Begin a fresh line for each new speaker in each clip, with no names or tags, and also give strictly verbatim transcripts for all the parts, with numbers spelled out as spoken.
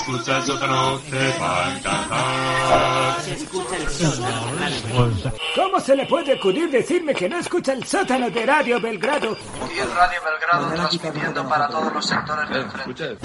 escucha el sótano te va a encantar.
Se escucha el sótano.
¿Cómo se le puede acudir decirme que no escucha el sótano de Radio Belgrado?
Y el Radio Belgrado transmitiendo para todos los sectores del frente.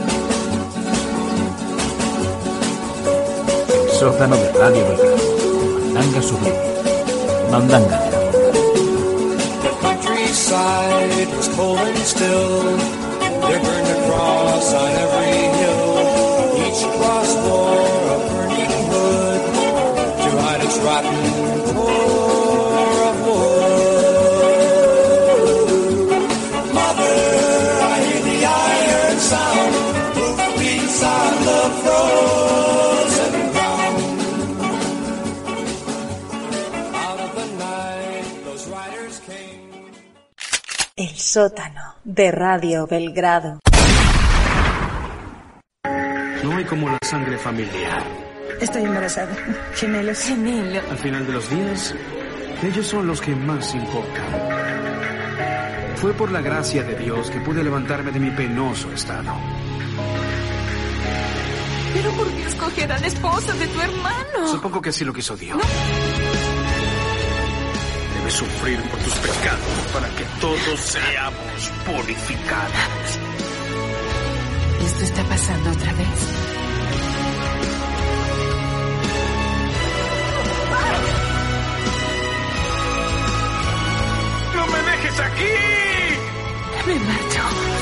Sótano de Radio Belgrado. Mandanga sublime. Mandanga de amor.
The countryside was cold and still. They burned a cross on every hill. Each cross bore a burning hood to hide its rotten core of wood. Mother, I hear the iron sound. Hoof beats on the frozen ground. Out of the night, those riders came.
El sótano de Radio Belgrado.
No hay como la sangre familiar.
Estoy embarazada. Gemelos.
Gemelo.
Al final de los días, ellos son los que más importan. Fue por la gracia de Dios que pude levantarme de mi penoso estado.
Pero ¿por qué escoger a la esposa de tu hermano?
Supongo que así lo quiso Dios. ¿No? Debes sufrir por tus pecados para que todos seamos purificados.
¿Esto está pasando otra vez?
¡No me dejes aquí!
Me marcho.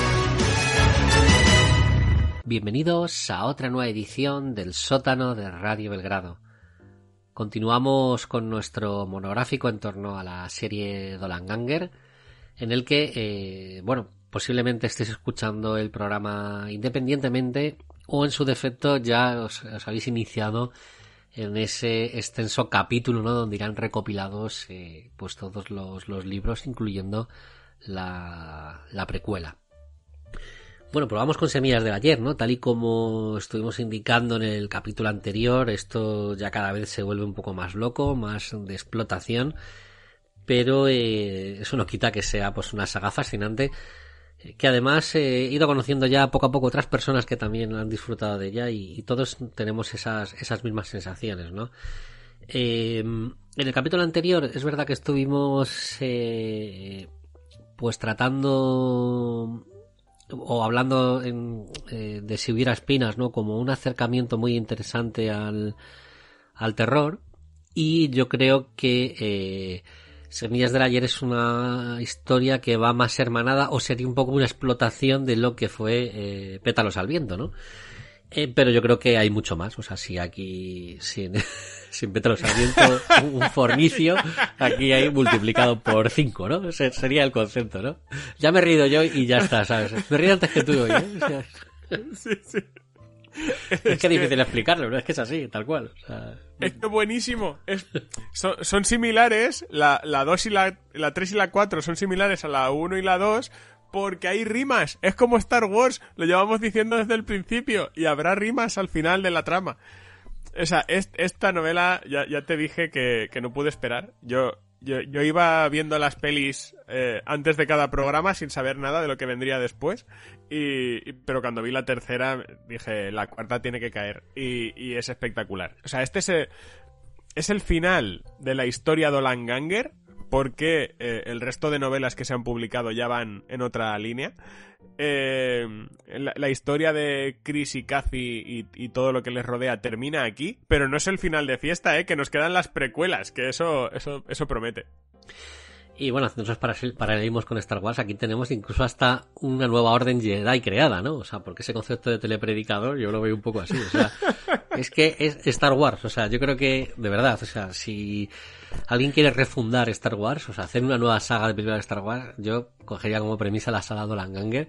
Bienvenidos a otra nueva edición del sótano de Radio Belgrado. Continuamos con nuestro monográfico en torno a la serie Dolanganger, en el que, eh, bueno, posiblemente estéis escuchando el programa independientemente o en su defecto ya os, os habéis iniciado en ese extenso capítulo, ¿no?, donde irán recopilados eh, pues todos los, los libros, incluyendo la, la precuela. Bueno, pues vamos con Semillas del Ayer, ¿no? Tal y como estuvimos indicando en el capítulo anterior, esto ya cada vez se vuelve un poco más loco, más de explotación, pero eh, eso no quita que sea pues una saga fascinante, eh, que además eh, he ido conociendo ya poco a poco otras personas que también han disfrutado de ella y, y todos tenemos esas, esas mismas sensaciones, ¿no? Eh, en el capítulo anterior es verdad que estuvimos eh, pues tratando o hablando en, eh, de Si hubiera espinas, ¿no?, como un acercamiento muy interesante al, al terror, y yo creo que eh, Semillas del Ayer es una historia que va más hermanada, o sería un poco una explotación de lo que fue eh, Pétalos al viento, ¿no? Eh, pero yo creo que hay mucho más, o sea, si aquí sin, sin Pétalos al viento un, un fornicio, aquí hay multiplicado por cinco, ¿no? Ese sería el concepto, ¿no? Ya me he reído yo y ya está, ¿sabes? Me he reído antes que tú hoy, ¿eh? O sea,
sí, sí.
Es, es que es difícil explicarlo, ¿no? Es que es así, tal cual. O sea,
es que buenísimo. Es, son, son similares, la, la dos y la, la tres y la cuatro son similares a la uno y la dos, porque hay rimas. Es como Star Wars, lo llevamos diciendo desde el principio, y habrá rimas al final de la trama. O sea, es, esta novela, ya, ya te dije que, que no pude esperar. Yo, yo, yo iba viendo las pelis eh, antes de cada programa sin saber nada de lo que vendría después. Y, y pero cuando vi la tercera dije, la cuarta tiene que caer. Y, y es espectacular. O sea, este es el, es el final de la historia Dolanganger, porque eh, el resto de novelas que se han publicado ya van en otra línea. Eh, la, la historia de Chris y Kathy y, y todo lo que les rodea termina aquí, pero no es el final de fiesta, eh, que nos quedan las precuelas, que eso, eso, eso promete.
Y bueno, haciendo esos paralelismos con Star Wars, aquí tenemos incluso hasta una nueva orden Jedi creada, ¿no? O sea, porque ese concepto de telepredicador yo lo veo un poco así, o sea, es que es Star Wars, o sea, yo creo que, de verdad, o sea, si alguien quiere refundar Star Wars, o sea, hacer una nueva saga de películas de Star Wars, yo cogería como premisa la saga Dolanganger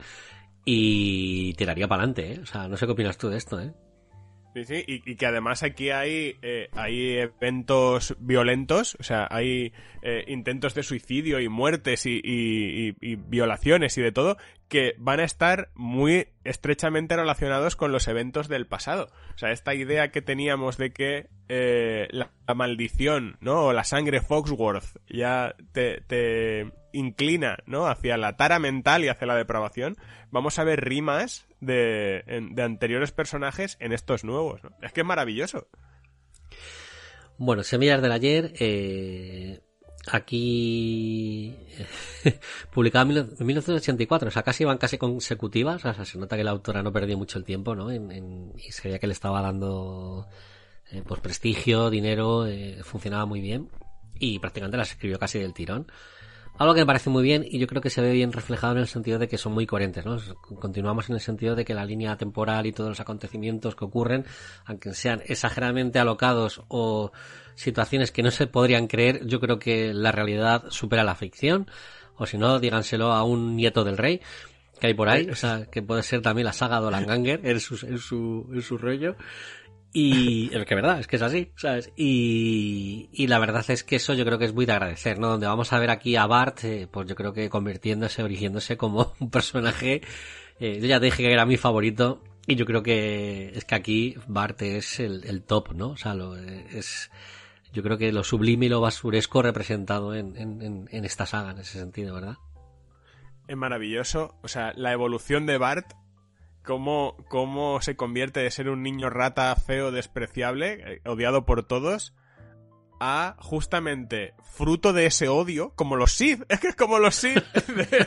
y tiraría para adelante, ¿eh? O sea, no sé qué opinas tú de esto, ¿eh?
Sí, sí, y, y que además aquí hay eh, hay eventos violentos, o sea, hay eh, intentos de suicidio y muertes y, y, y, y violaciones y de todo, que van a estar muy estrechamente relacionados con los eventos del pasado. O sea, esta idea que teníamos de que eh, la, la maldición, ¿no?, o la sangre Foxworth ya te, te inclina, ¿no?, hacia la tara mental y hacia la depravación, vamos a ver rimas de, en, de anteriores personajes en estos nuevos, ¿no? Es que es maravilloso.
Bueno, Semillas del Ayer, eh, aquí publicada en mil novecientos ochenta y cuatro, o sea, casi van casi consecutivas, o sea, se nota que la autora no perdió mucho el tiempo, ¿no? En, en, y se veía que le estaba dando eh, pues prestigio, dinero, eh, funcionaba muy bien y prácticamente las escribió casi del tirón. Algo que me parece muy bien y yo creo que se ve bien reflejado en el sentido de que son muy coherentes, ¿no? Continuamos en el sentido de que la línea temporal y todos los acontecimientos que ocurren, aunque sean exageradamente alocados o situaciones que no se podrían creer, yo creo que la realidad supera la ficción, o si no, díganselo a un nieto del rey que hay por ahí, o sea, que puede ser también la saga Dolanganger en su, en su, en su rollo. Y es que verdad, es que es así, ¿sabes? Y, y la verdad es que eso yo creo que es muy de agradecer, ¿no? Donde vamos a ver aquí a Bart, eh, pues yo creo que convirtiéndose, erigiéndose como un personaje, eh, yo ya te dije que era mi favorito, y yo creo que es que aquí Bart es el, el top, ¿no? O sea, lo, es, yo creo que lo sublime y lo basuresco representado en, en, en, en esta saga, en ese sentido, ¿verdad?
Es maravilloso, o sea, la evolución de Bart, Cómo, cómo se convierte de ser un niño rata feo, despreciable, eh, odiado por todos, a justamente fruto de ese odio, como los Sith, es que es como los Sith, de,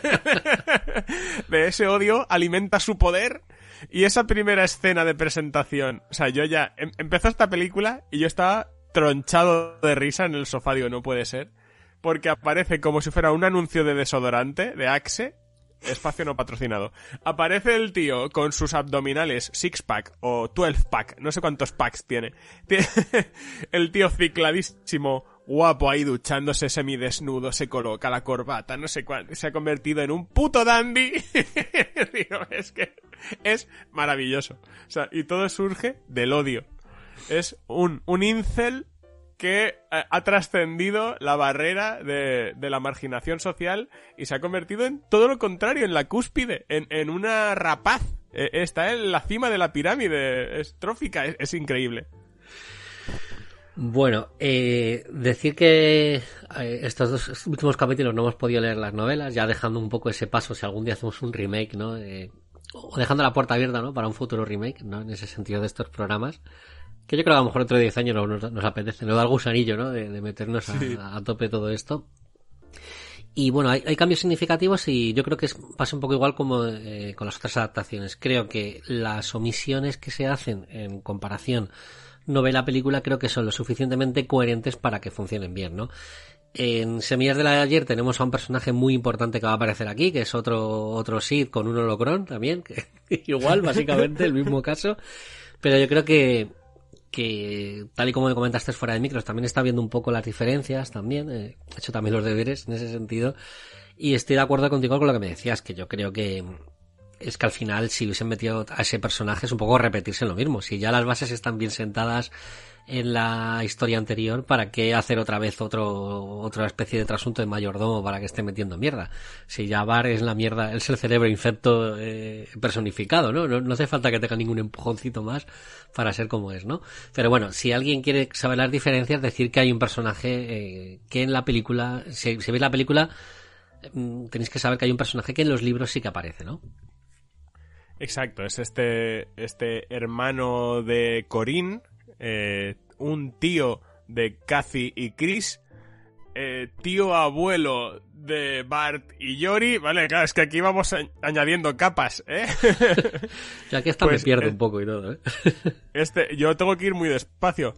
de ese odio alimenta su poder. Y esa primera escena de presentación, o sea, yo ya em, empezó esta película y yo estaba tronchado de risa en el sofá, digo, no puede ser, porque aparece como si fuera un anuncio de desodorante, de Axe, espacio no patrocinado. Aparece el tío con sus abdominales six pack o twelve pack, no sé cuántos packs tiene. Tiene el tío cicladísimo, guapo ahí duchándose semidesnudo, se coloca la corbata, no sé cuánto, se ha convertido en un puto dandy. Digo, es que es maravilloso. O sea, y todo surge del odio. Es un, un incel que ha trascendido la barrera de, de la marginación social y se ha convertido en todo lo contrario, en la cúspide, en, en una rapaz. Eh, está en la cima de la pirámide estrófica, es, es increíble.
Bueno, eh, decir que eh, estos dos últimos capítulos no hemos podido leer las novelas, ya dejando un poco ese paso si algún día hacemos un remake, ¿no? Eh, o dejando la puerta abierta, ¿no?, para un futuro remake, ¿no?, en ese sentido de estos programas. Que yo creo que a lo mejor otro de diez años nos, nos apetece, nos da el gusanillo, ¿no?, de, de meternos a, sí. a tope todo esto. Y bueno, hay, hay cambios significativos y yo creo que es, pasa un poco igual como eh, con las otras adaptaciones. Creo que las omisiones que se hacen en comparación novela-película creo que son lo suficientemente coherentes para que funcionen bien, ¿no? En Semillas del Ayer tenemos a un personaje muy importante que va a aparecer aquí, que es otro otro Sith con un holocrón también, que igual, básicamente, el mismo caso. Pero yo creo que que tal y como me comentaste fuera de micros, también está viendo un poco las diferencias también, eh, he hecho también los deberes en ese sentido, y estoy de acuerdo contigo con lo que me decías, que yo creo que es que al final si hubiesen metido a ese personaje es un poco repetirse lo mismo, si ya las bases están bien sentadas en la historia anterior, ¿para qué hacer otra vez otro otra especie de trasunto de mayordomo para que esté metiendo mierda? Si ya Bart es la mierda, es el cerebro infecto eh, personificado, ¿no? ¿no? No hace falta que tenga ningún empujoncito más para ser como es, ¿no? Pero bueno, si alguien quiere saber las diferencias, decir que hay un personaje eh, que en la película, si, si veis la película, eh, tenéis que saber que hay un personaje que en los libros sí que aparece, ¿no?
Exacto, es este este hermano de Corinne, eh, un tío de Cathy y Chris, eh, tío abuelo de Bart y Yori, vale, claro, es que aquí vamos a- añadiendo capas, ¿eh?
Ya que esta
Pues,
me pierdo
eh,
un poco y todo, ¿eh?
Este, yo tengo que ir muy despacio.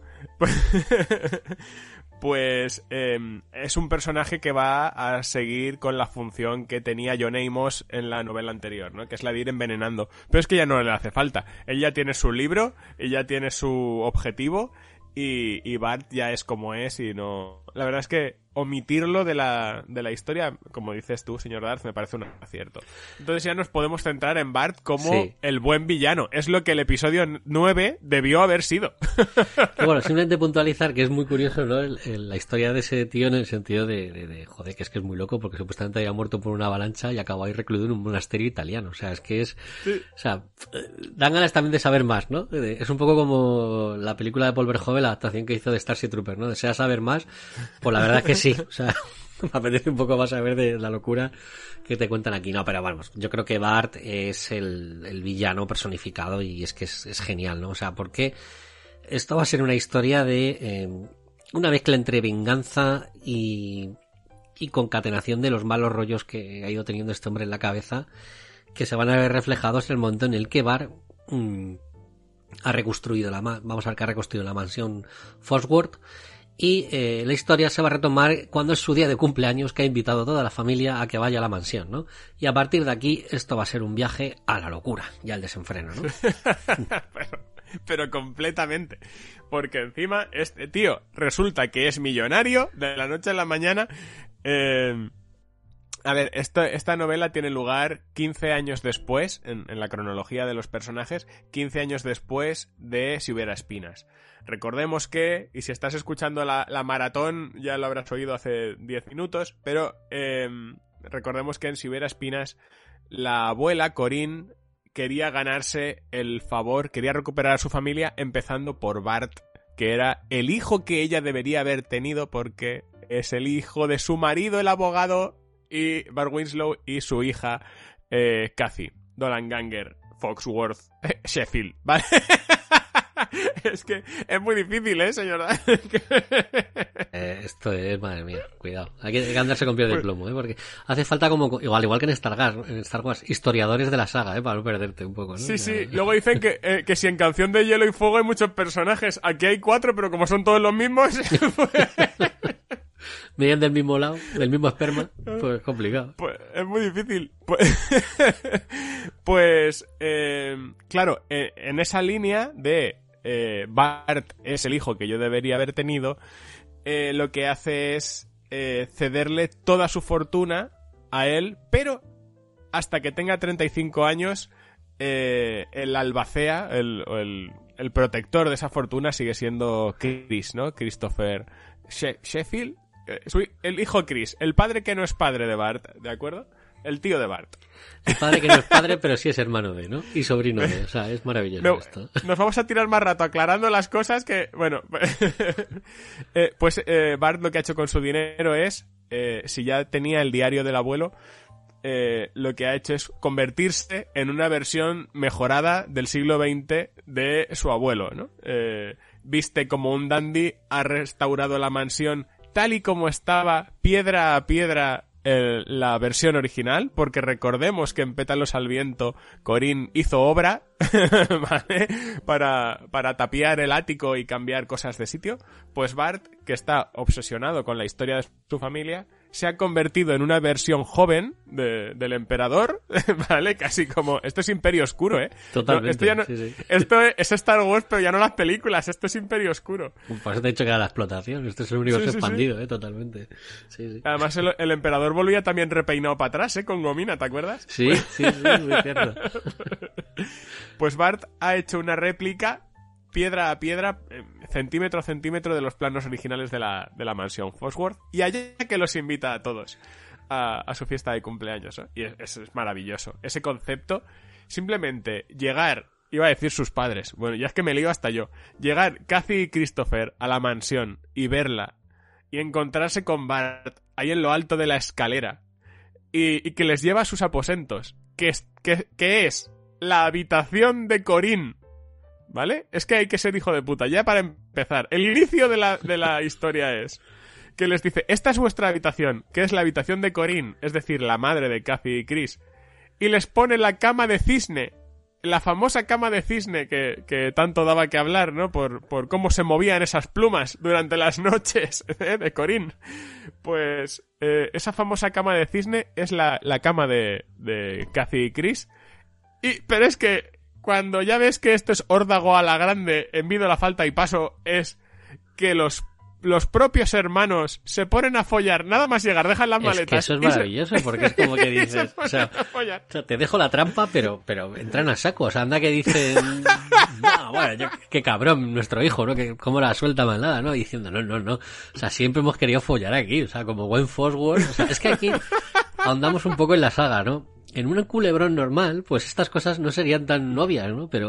Pues eh, es un personaje que va a seguir con la función que tenía John Amos en la novela anterior, ¿no? Que es la de ir envenenando. Pero es que ya no le hace falta. Él ya tiene su libro, él ya tiene su objetivo y, y Bart ya es como es y no... La verdad es que omitirlo de la, de la historia, como dices tú, señor Darth, me parece un acierto. Entonces ya nos podemos centrar en Bart como
Sí.
el buen villano. Es lo que el episodio nueve debió haber sido.
Y bueno, simplemente puntualizar que es muy curioso, ¿no? El- el- la historia de ese tío en el sentido de, de, de, joder, que es que es muy loco porque supuestamente había muerto por una avalancha y acabó ahí recluido en un monasterio italiano. O sea, es que es,
Sí.
o sea, eh, dan ganas también de saber más, ¿no? De- Es un poco como la película de Paul Verhoeven, la adaptación que hizo de Starship Troopers, ¿no? Desea saber más, pues la verdad es que sí, o sea, Me apetece un poco más saber de la locura que te cuentan aquí. No, pero vamos, yo creo que Bart es el, el villano personificado y es que es, es genial, ¿no? O sea, porque esto va a ser una historia de eh, una mezcla entre venganza y, y concatenación de los malos rollos que ha ido teniendo este hombre en la cabeza, que se van a ver reflejados en el momento en el que Bart mmm, ha reconstruido la ma- vamos a ver que ha reconstruido la mansión Fosworth. Y eh, la historia se va a retomar cuando es su día de cumpleaños, que ha invitado a toda la familia a que vaya a la mansión, ¿no? Y a partir de aquí esto va a ser un viaje a la locura y al desenfreno, ¿no?
pero, pero completamente. Porque encima este tío resulta que es millonario de la noche a la mañana. Eh, a ver, esto, esta novela tiene lugar quince años después, en, en la cronología de los personajes, quince años después de Si hubiera espinas. Recordemos que, y si estás escuchando la, la maratón, ya lo habrás oído hace diez minutos, pero eh, recordemos que en Si hubiera espinas, la abuela, Corinne, quería ganarse el favor, quería recuperar a su familia, empezando por Bart, que era el hijo que ella debería haber tenido, porque es el hijo de su marido, el abogado, y Bart Winslow, y su hija, eh, Kathy, Dolanganger, Foxworth, eh, Sheffield, ¿vale? Es que es muy difícil, ¿eh, señor?
eh, esto es, madre mía, cuidado. Hay que, hay que andarse con piel de plomo, ¿eh? Porque hace falta como, igual igual que en Star Wars, en Star Wars, historiadores de la saga, ¿eh? Para no perderte un poco, ¿no?
Sí, sí. Luego dicen que, eh, que si en Canción de Hielo y Fuego hay muchos personajes. Aquí hay cuatro, pero como son todos los mismos...
Venían del mismo lado, del mismo esperma, pues es complicado.
Pues es muy difícil. Pues, pues eh, claro, eh, en esa línea de eh, Bart es el hijo que yo debería haber tenido, eh, lo que hace es eh, cederle toda su fortuna a él, pero hasta que tenga treinta y cinco años, eh, el albacea, el, el, el protector de esa fortuna sigue siendo Chris, ¿no? Christopher She- Sheffield. El hijo Chris, el padre que no es padre de Bart, ¿de acuerdo? El tío de Bart.
El padre que no es padre, pero sí es hermano de, ¿no? Y sobrino de, o sea, es maravilloso
no,
esto.
Nos vamos a tirar más rato aclarando las cosas que, bueno, eh, pues eh, Bart lo que ha hecho con su dinero es, eh, si ya tenía el diario del abuelo, eh, lo que ha hecho es convertirse en una versión mejorada del siglo veinte de su abuelo, ¿no? Eh, viste como un dandy, ha restaurado la mansión tal y como estaba, piedra a piedra, eh, la versión original, porque recordemos que en Pétalos al viento Corinne hizo obra, ¿vale? Para, para tapiar el ático y cambiar cosas de sitio. Pues Bart, que está obsesionado con la historia de su familia, se ha convertido en una versión joven de, del emperador, ¿vale? Casi como... Esto es Imperio Oscuro, ¿eh?
Totalmente,
no, esto, ya no,
sí, sí.
esto es Star Wars, pero ya no las películas. Esto es Imperio Oscuro.
Por eso te he dicho que era la explotación. Esto es el universo
sí, sí,
expandido,
sí.
¿eh? Totalmente. Sí, sí.
Además, el, el emperador volvía también repeinado para atrás, ¿eh? Con gomina, ¿te acuerdas?
Sí,
pues...
sí, sí, muy cierto.
Pues Bart ha hecho una réplica piedra a piedra, eh, centímetro a centímetro de los planos originales de la, de la mansión Fosworth, y allá que los invita a todos a, a su fiesta de cumpleaños, ¿eh? Y es, es maravilloso. Ese concepto, simplemente llegar, iba a decir sus padres, bueno, ya es que me lío hasta yo, llegar Kathy y Christopher a la mansión y verla y encontrarse con Bart ahí en lo alto de la escalera y, y que les lleva a sus aposentos, que es, que, que es la habitación de Corinne, ¿vale? Es que hay que ser hijo de puta. Ya para empezar, el inicio de la, de la historia es que les dice, esta es vuestra habitación, que es la habitación de Corinne, es decir, la madre de Kathy y Chris, y les pone la cama de cisne, la famosa cama de cisne que, que tanto daba que hablar, ¿no? Por, por cómo se movían esas plumas durante las noches, ¿eh? De Corinne. Pues eh, esa famosa cama de cisne es la, la cama de, de Kathy y Chris. Y, pero es que cuando ya ves que esto es órdago a la grande, envido la falta y paso, es que los, los propios hermanos se ponen a follar, nada más llegar, dejan las maletas.
Es que eso es maravilloso, se... porque es como que dices, o sea, o sea, te dejo la trampa, pero, pero entran a saco, o sea, anda que dicen, no, bueno, yo, qué cabrón, nuestro hijo, ¿no? Que cómo la suelta mal nada, ¿no? Diciendo, no, no, no, o sea, siempre hemos querido follar aquí, o sea, como buen Fosworth, o sea, es que aquí ahondamos un poco en la saga, ¿no? En un culebrón normal, pues estas cosas no serían tan obvias, ¿no? Pero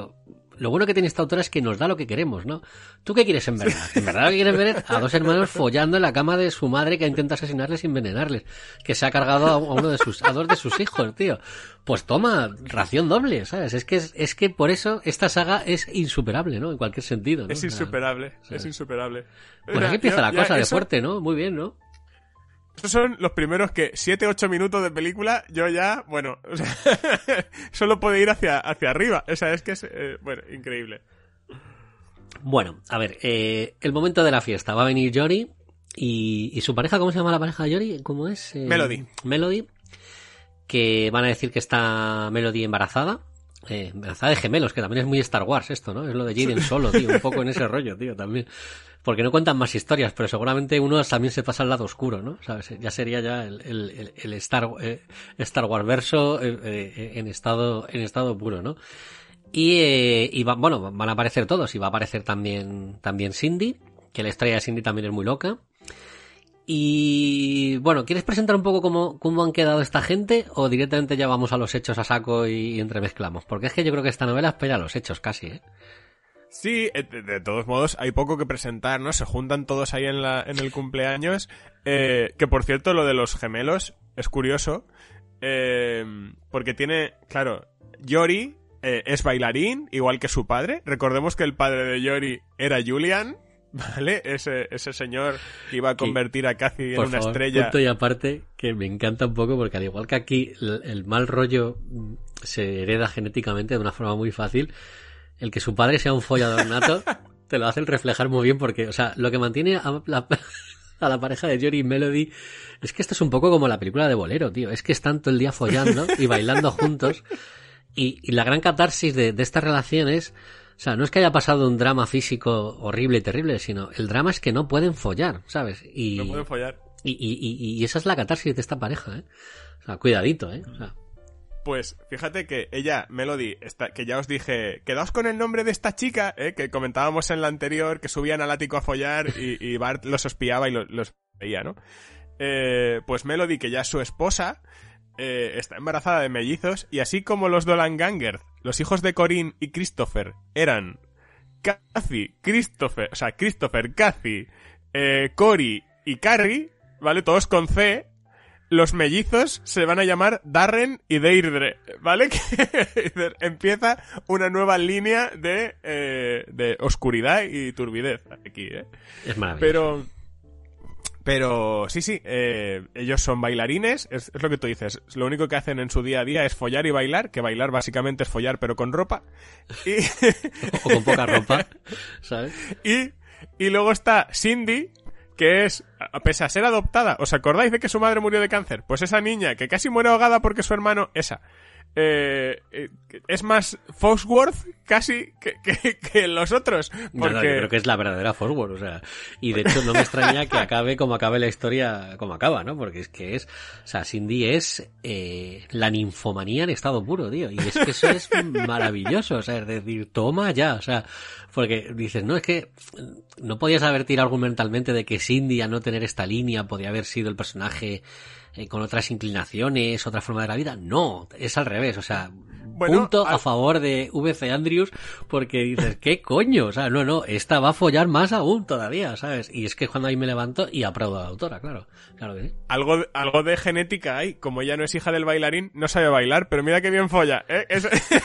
lo bueno que tiene esta autora es que nos da lo que queremos, ¿no? ¿Tú qué quieres en verdad? En verdad lo que quieres ver es a dos hermanos follando en la cama de su madre que intenta asesinarles y envenenarles, que se ha cargado a uno de sus, a dos de sus hijos, tío. Pues toma, ración doble, ¿sabes? Es que es, es que por eso esta saga es insuperable, ¿no? En cualquier sentido, ¿no?
Es insuperable, o sea, es insuperable.
Bueno, aquí empieza
ya,
la cosa
ya,
de
eso...
fuerte, ¿no? Muy bien, ¿no?
Estos son los primeros que siete ocho minutos de película, yo ya, bueno, o sea, solo puedo ir hacia, hacia arriba. O sea, es que es, eh, bueno, increíble.
Bueno, a ver, eh, el momento de la fiesta. Va a venir Yori y, y su pareja, ¿cómo se llama la pareja de Yori? ¿Cómo es? Eh,
Melody.
Melody, que van a decir que está Melody embarazada. Eh, embarazada de gemelos, que también es muy Star Wars esto, ¿no? Es lo de Jaden Solo, tío, un poco en ese rollo, tío, también. Porque no cuentan más historias, pero seguramente uno también se pasa al lado oscuro, ¿no? ¿Sabes? Ya sería ya el, el, el Star, eh, Star Wars verso eh, eh, en estado, en estado puro, ¿no? Y, eh, y va, bueno, van a aparecer todos, y va a aparecer también, también Cindy, que la historia de Cindy también es muy loca. Y bueno, ¿quieres presentar un poco cómo, cómo han quedado esta gente? ¿O directamente ya vamos a los hechos a saco y, y entremezclamos? Porque es que yo creo que esta novela espera a los hechos casi, ¿eh?
Sí, de, de todos modos hay poco que presentar, ¿no? Se juntan todos ahí en la en el cumpleaños. Eh, que por cierto, lo de los gemelos es curioso. Eh, porque tiene, claro, Yori eh, es bailarín, igual que su padre. Recordemos que el padre de Yori era Julian, ¿vale? Ese, ese señor que iba a convertir a Cathy en
por
una
favor,
estrella.
Punto y aparte, que me encanta un poco, porque al igual que aquí el, el mal rollo se hereda genéticamente de una forma muy fácil. El que su padre sea un follador nato te lo hacen reflejar muy bien porque, o sea, lo que mantiene a la, a la pareja de Yori y Melody es que esto es un poco como la película de Bolero, tío. Es que están todo el día follando y bailando juntos y, y la gran catarsis de, de estas relaciones, o sea, no es que haya pasado un drama físico horrible y terrible, sino el drama es que no pueden follar, ¿sabes? Y,
no pueden follar.
Y, y, y, y esa es la catarsis de esta pareja, ¿eh? O sea, cuidadito, ¿eh? O sea...
Pues fíjate que ella, Melody, está, que ya os dije, quedaos con el nombre de esta chica, ¿eh? Que comentábamos en la anterior, que subían al ático a follar y, y Bart los espiaba y los, los veía, ¿no? Eh, pues Melody, que ya es su esposa, eh, está embarazada de mellizos, y así como los Dolanganger, los hijos de Corinne y Christopher, eran Cathy, Christopher, o sea, Christopher, Cathy, eh, Cory y Carrie, ¿vale? Todos con C. Los mellizos se van a llamar Darren y Deirdre, ¿vale? Que empieza una nueva línea de, eh, de oscuridad y turbidez aquí, ¿eh?
Es maravilloso.
Pero, pero sí, sí, eh, ellos son bailarines, es, es lo que tú dices. Lo único que hacen en su día a día es follar y bailar, que bailar básicamente es follar pero con ropa. Y...
o con poca ropa, ¿sabes?
Y, y luego está Cindy, que es, pese a ser adoptada, ¿os acordáis de que su madre murió de cáncer? Pues esa niña que casi muere ahogada porque su hermano, esa, eh, eh, es más Fosworth casi que, que, que los otros. Porque...
No, no, yo creo que es la verdadera Fosworth, o sea, y de hecho no me extraña que acabe como acabe la historia, como acaba, ¿no? Porque es que es, o sea, Cindy es eh, la ninfomanía en estado puro, tío, y es que eso es maravilloso, o sea, es decir, toma ya, o sea, porque dices, no, es que no podías haber tirado argumentalmente de que Cindy, a no tener esta línea, podía haber sido el personaje eh, con otras inclinaciones, otra forma de la vida. No, es al revés, o sea, bueno, punto al... a favor de V C Andrews, porque dices, ¿qué coño? O sea, no, no, esta va a follar más aún todavía, ¿sabes? Y es que cuando ahí me levanto y aplaudo a la autora, claro, claro que sí.
Algo, algo de genética hay, como ella no es hija del bailarín, no sabe bailar, pero mira qué bien folla, ¿eh? Es...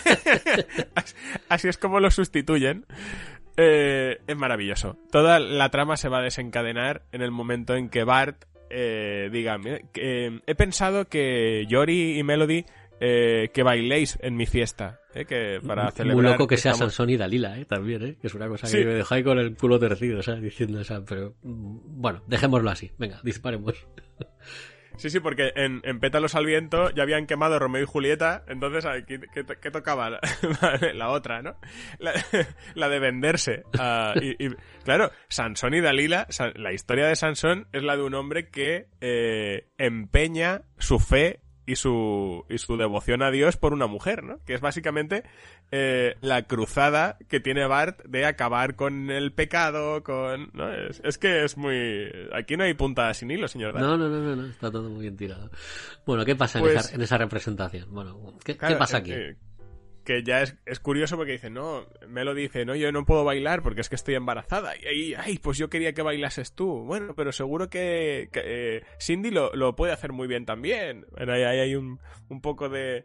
Así es como lo sustituyen. Eh, es maravilloso. Toda la trama se va a desencadenar en el momento en que Bart eh, diga, eh, he pensado que Yori y Melody eh, que bailéis en mi fiesta, eh, que para celebrar.
Muy loco que sea
estamos...
Sansón y Dalila, eh, también, eh, que es una cosa
sí.
que me dejáis con el culo tercido, o sea, diciendo esa, pero bueno, dejémoslo así, venga, disparemos.
Sí, sí, porque en, en Pétalos al viento ya habían quemado Romeo y Julieta, entonces ¿qué, qué, qué tocaba? La, la otra, ¿no? La, la de venderse. Uh, y, y claro, Sansón y Dalila, la historia de Sansón es la de un hombre que eh, empeña su fe y su y su devoción a Dios por una mujer, ¿no? Que es básicamente eh, la cruzada que tiene Bart de acabar con el pecado, con... ¿no? Es, es que es muy... Aquí no hay punta sin hilo, señor Dart.
No, no, no, no, no, está todo muy bien tirado. Bueno, ¿qué pasa
pues,
en, esa, en esa representación? Bueno, ¿qué,
claro,
¿qué pasa aquí?
Eh, que ya es, es curioso porque dice, no, Melody dice, no, yo no puedo bailar porque es que estoy embarazada. Y ahí, ay, pues yo quería que bailases tú. Bueno, pero seguro que, que eh, Cindy lo, lo puede hacer muy bien también. Bueno, ahí, ahí hay un, un poco de,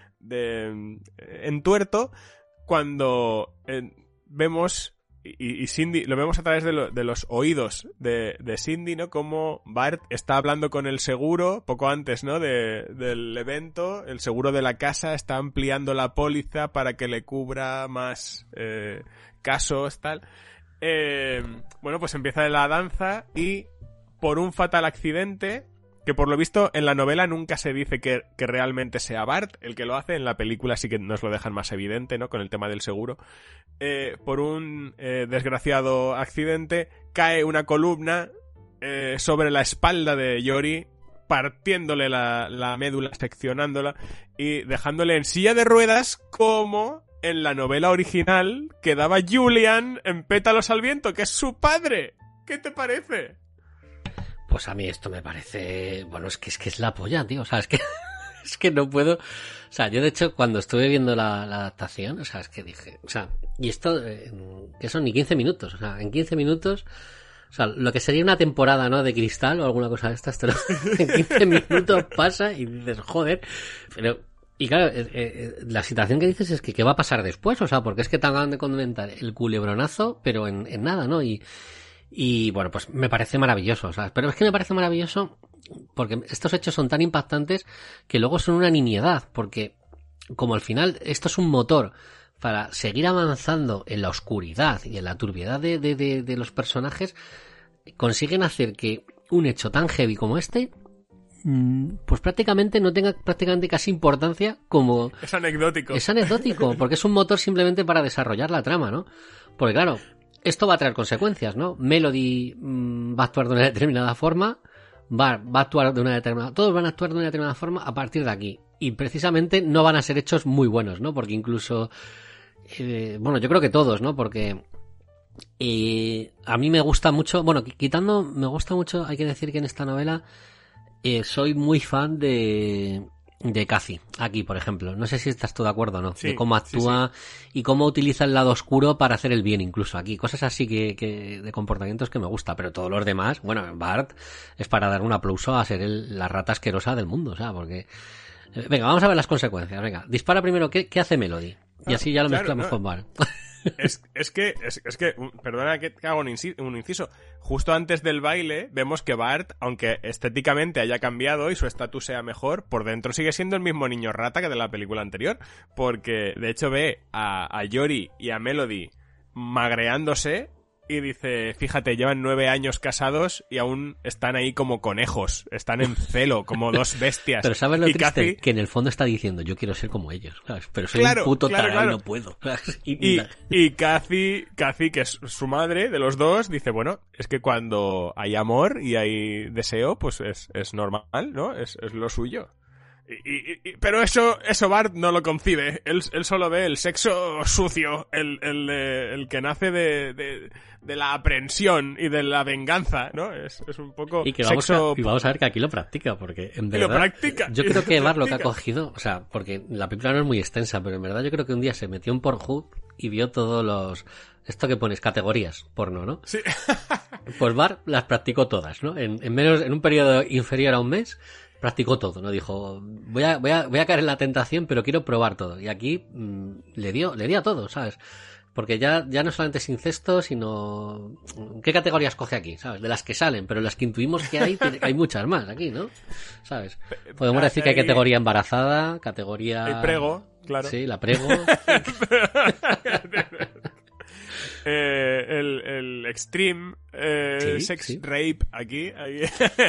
de eh, entuerto cuando eh, vemos... Y, y Cindy, lo vemos a través de, lo, de los oídos de, de Cindy, ¿no? Como Bart está hablando con el seguro, poco antes, ¿no? De, del evento, el seguro de la casa está ampliando la póliza para que le cubra más eh, casos, tal. Eh, bueno, pues empieza la danza y por un fatal accidente, que por lo visto en la novela nunca se dice que, que realmente sea Bart el que lo hace, en la película sí que nos lo dejan más evidente, ¿no? Con el tema del seguro. Eh, por un eh, desgraciado accidente cae una columna eh, sobre la espalda de Yori, partiéndole la, la médula, seccionándola y dejándole en silla de ruedas como en la novela original quedaba Julian en Pétalos al viento, que es su padre. ¿Qué te parece?
Pues a mí esto me parece... Bueno, es que es, que es la polla, tío. O sea, es que... es que no puedo... O sea, yo de hecho cuando estuve viendo la, la adaptación, o sea, es que dije... O sea, y esto... Eh, que son ni quince minutos. O sea, en quince minutos... O sea, lo que sería una temporada, ¿no? De Cristal o alguna cosa de estas. Pero en quince minutos pasa y dices, joder. Pero... Y claro, eh, eh, la situación que dices es que ¿qué va a pasar después? O sea, porque es que te acaban de condimentar el culebronazo, pero en, en nada, ¿no? Y... Y bueno, pues me parece maravilloso, ¿sabes? Pero es que me parece maravilloso porque estos hechos son tan impactantes que luego son una nimiedad, porque como al final esto es un motor para seguir avanzando en la oscuridad y en la turbiedad de, de, de, de los personajes, consiguen hacer que un hecho tan heavy como este pues prácticamente no tenga prácticamente casi importancia como...
Es anecdótico.
Es anecdótico, porque es un motor simplemente para desarrollar la trama, ¿no? Porque claro... Esto va a traer consecuencias, ¿no? Melody mmm, va a actuar de una determinada forma, va, va a actuar de una determinada... Todos van a actuar de una determinada forma a partir de aquí. Y precisamente no van a ser hechos muy buenos, ¿no? Porque incluso... Eh, bueno, yo creo que todos, ¿no? Porque... Eh, a mí me gusta mucho... Bueno, quitando... Me gusta mucho, hay que decir que en esta novela... Eh, soy muy fan de... de Cathy, aquí por ejemplo. No sé si estás tú de acuerdo o no, sí, de cómo actúa sí, sí. y cómo utiliza el lado oscuro para hacer el bien incluso aquí. Cosas así que, que de comportamientos que me gusta, pero todos los demás, bueno, Bart es para dar un aplauso a ser el, la rata asquerosa del mundo, o sea, porque... Venga, vamos a ver las consecuencias, venga. Dispara primero, ¿qué, qué hace Melody? Y así ya lo claro, mezclamos no. con Bart.
Es, es que, es, es que, perdona que haga un inciso, justo antes del baile vemos que Bart, aunque estéticamente haya cambiado y su estatus sea mejor, por dentro sigue siendo el mismo niño rata que de la película anterior, porque de hecho ve a, a Yori y a Melody magreándose y dice, fíjate, llevan nueve años casados y aún están ahí como conejos, están en celo, como dos bestias.
Pero ¿sabes lo
y
triste?
Cathy...
Que en el fondo está diciendo, yo quiero ser como ellos, ¿sabes? Pero soy
claro,
un puto
claro,
tarado
claro.
y no puedo.
Y, y Cathy, Cathy, que es su madre de los dos, dice, bueno, es que cuando hay amor y hay deseo, pues es, es normal, ¿no? Es, es lo suyo. Y, y, y, pero eso eso Bart no lo concibe. Él, él solo ve el sexo sucio, el, el, el que nace de, de, de la aprensión y de la venganza, ¿no? Es, es un poco
y que vamos
sexo...
A, y vamos a ver que aquí lo practica, porque en verdad...
Lo practica.
Yo creo que Bart lo que ha cogido, o sea, porque la película no es muy extensa, pero en verdad yo creo que un día se metió en Pornhub y vio todos los... Esto que pones, categorías porno, ¿no?
Sí.
Pues Bart las practicó todas, ¿no? En, en menos, en un periodo inferior a un mes... Practicó todo, ¿no? Dijo, voy a, voy a, voy a caer en la tentación, pero quiero probar todo. Y aquí mmm, le dio, le dio a todo, ¿sabes? Porque ya, ya no solamente es incesto, sino... ¿Qué categorías coge aquí? ¿Sabes? De las que salen, pero las que intuimos que hay, hay muchas más aquí, ¿no? ¿Sabes? Podemos decir que hay categoría embarazada, categoría...
Hay prego, claro.
Sí, la prego.
eh, el, el extreme eh,
sí,
sex
sí.
rape aquí. aquí.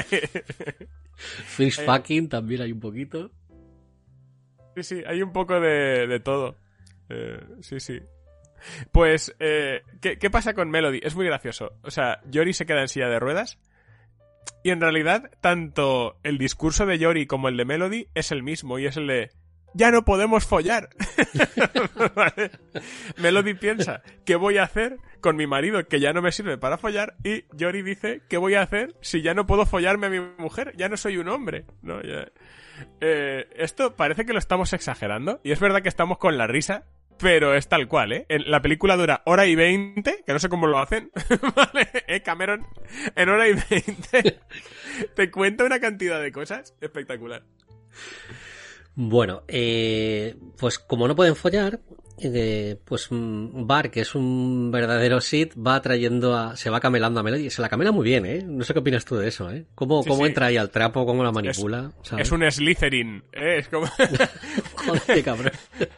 Fish fucking también hay un poquito.
Sí, sí, hay un poco de, de todo. Eh, sí, sí. Pues, eh, ¿qué, ¿qué pasa con Melody? Es muy gracioso. O sea, Yori se queda en silla de ruedas y en realidad tanto el discurso de Yori como el de Melody es el mismo y es el de ya no podemos follar. ¿Vale? Melody piensa, ¿qué voy a hacer con mi marido que ya no me sirve para follar? Y Yori dice, ¿qué voy a hacer si ya no puedo follarme a mi mujer? Ya no soy un hombre. ¿No? Ya... Eh, esto parece que lo estamos exagerando, y es verdad que estamos con la risa, pero es tal cual, ¿eh? En, la película dura hora y veinte, que no sé cómo lo hacen, ¿vale? ¿Eh, Cameron? En hora y veinte te cuenta una cantidad de cosas espectacular.
Bueno, eh, pues como no pueden follar, eh, pues Bart, que es un verdadero Sith, va trayendo a, se va camelando a Melody, se la camela muy bien, ¿eh? No sé qué opinas tú de eso, ¿eh? ¿Cómo,
sí,
cómo
sí.
entra ahí al trapo, cómo la manipula?
Es,
¿sabes?
es un Slytherin, ¿eh? Es como...
Joder, qué cabrón.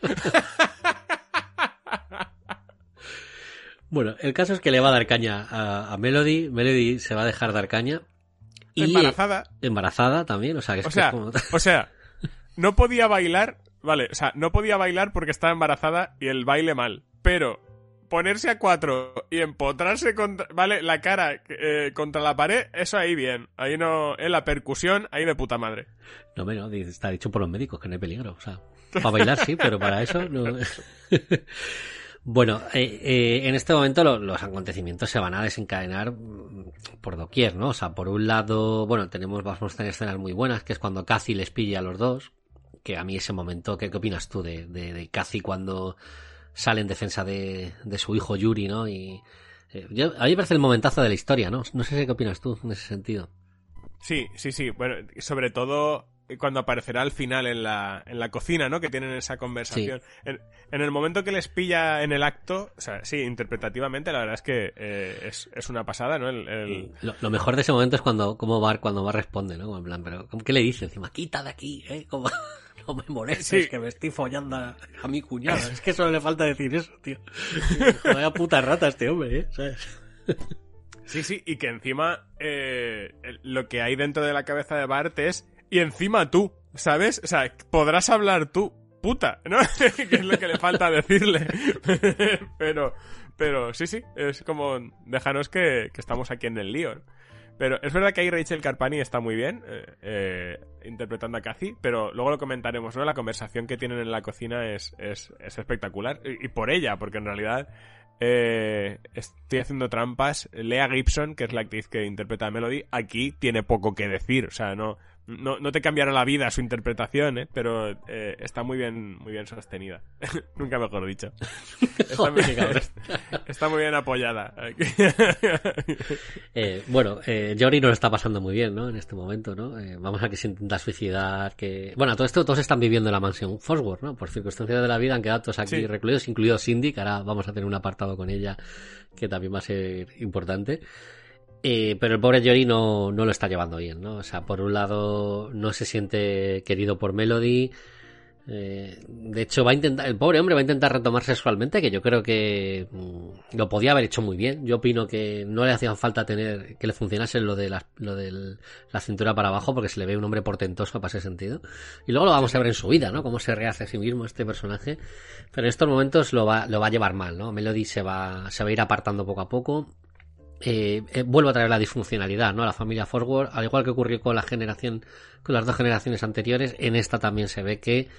Bueno, el caso es que le va a dar caña a, a Melody, Melody se va a dejar dar caña. Y,
embarazada.
Eh, embarazada también, o sea, que es,
o sea,
que es como...
o sea, no podía bailar, vale, o sea, no podía bailar porque estaba embarazada y el baile mal, pero ponerse a cuatro y empotrarse contra, vale, la cara eh, contra la pared, eso ahí bien, ahí no, en la percusión, ahí de puta madre.
No, no, está dicho por los médicos que no hay peligro, o sea, para bailar sí, pero para eso no... Bueno, eh, eh, en este momento lo, los acontecimientos se van a desencadenar por doquier, ¿no? O sea, por un lado, bueno, tenemos, vamos a tener escenas muy buenas, que es cuando Cathy les pilla a los dos, que a mí ese momento, ¿qué, qué opinas tú de, de, de Cathy cuando sale en defensa de, de su hijo Yuri, ¿no? Y eh, yo, a mí me parece el momentazo de la historia, ¿no? No sé qué opinas tú en ese sentido.
Sí, sí, sí, bueno, sobre todo cuando aparecerá al final en la en la cocina, ¿no? Que tienen esa conversación. Sí. En, en el momento que les pilla en el acto, o sea, sí, interpretativamente, la verdad es que eh, es, es una pasada, ¿no? El, el...
Lo, lo mejor de ese momento es cuando como Bart, cuando Bart responde, ¿no? En plan, pero ¿qué le dice encima? Quita de aquí, ¿eh? Como... No me molestes, sí. Que me estoy follando a, a mi cuñada. Es que solo le falta decir eso, tío. Vaya puta rata este hombre, ¿eh? ¿Sabes?
Sí, sí, y que encima eh, lo que hay dentro de la cabeza de Bart es y encima tú, ¿sabes? O sea, podrás hablar tú, puta, ¿no? Que es lo que le falta decirle. pero, pero sí, sí, es como, déjanos que, que estamos aquí en el lío, ¿no? Pero es verdad que ahí Rachel Carpani está muy bien eh, eh, interpretando a Cathy, pero luego lo comentaremos, ¿no? La conversación que tienen en la cocina es, es, es espectacular. Y, y por ella, porque en realidad eh, estoy haciendo trampas. Lea Gibson, que es la actriz que interpreta a Melody, aquí tiene poco que decir. O sea, no, no, no te cambiará la vida su interpretación, ¿eh? Pero eh, está muy bien, muy bien sostenida. Nunca mejor dicho. Está,
Joder,
muy, está muy bien apoyada.
eh, bueno, eh, Yori no lo está pasando muy bien, ¿no? En este momento, ¿no? Eh, vamos a que se intenta suicidar, que... Bueno, todo esto todos están viviendo en la mansión Fosworth, ¿no? Por circunstancias de la vida han quedado todos aquí sí. recluidos, incluido Cindy, que ahora vamos a tener un apartado con ella que también va a ser importante. Eh, pero el pobre Yori no, no lo está llevando bien, ¿no? O sea, por un lado no se siente querido por Melody. Eh, de hecho va a intentar, el pobre hombre va a intentar retomar sexualmente, que yo creo que mm, lo podía haber hecho muy bien. Yo opino que no le hacía falta tener que le funcionase lo de la, lo de la cintura para abajo, porque se le ve un hombre portentoso para ese sentido. Y luego lo vamos a ver en su vida, ¿no? Cómo se rehace a sí mismo este personaje. Pero en estos momentos lo va, lo va a llevar mal, ¿no? Melody se va, se va a ir apartando poco a poco. Eh, eh, vuelvo a traer la disfuncionalidad, ¿no? A la familia Fosworth, al igual que ocurrió con la generación, con las dos generaciones anteriores, en esta también se ve que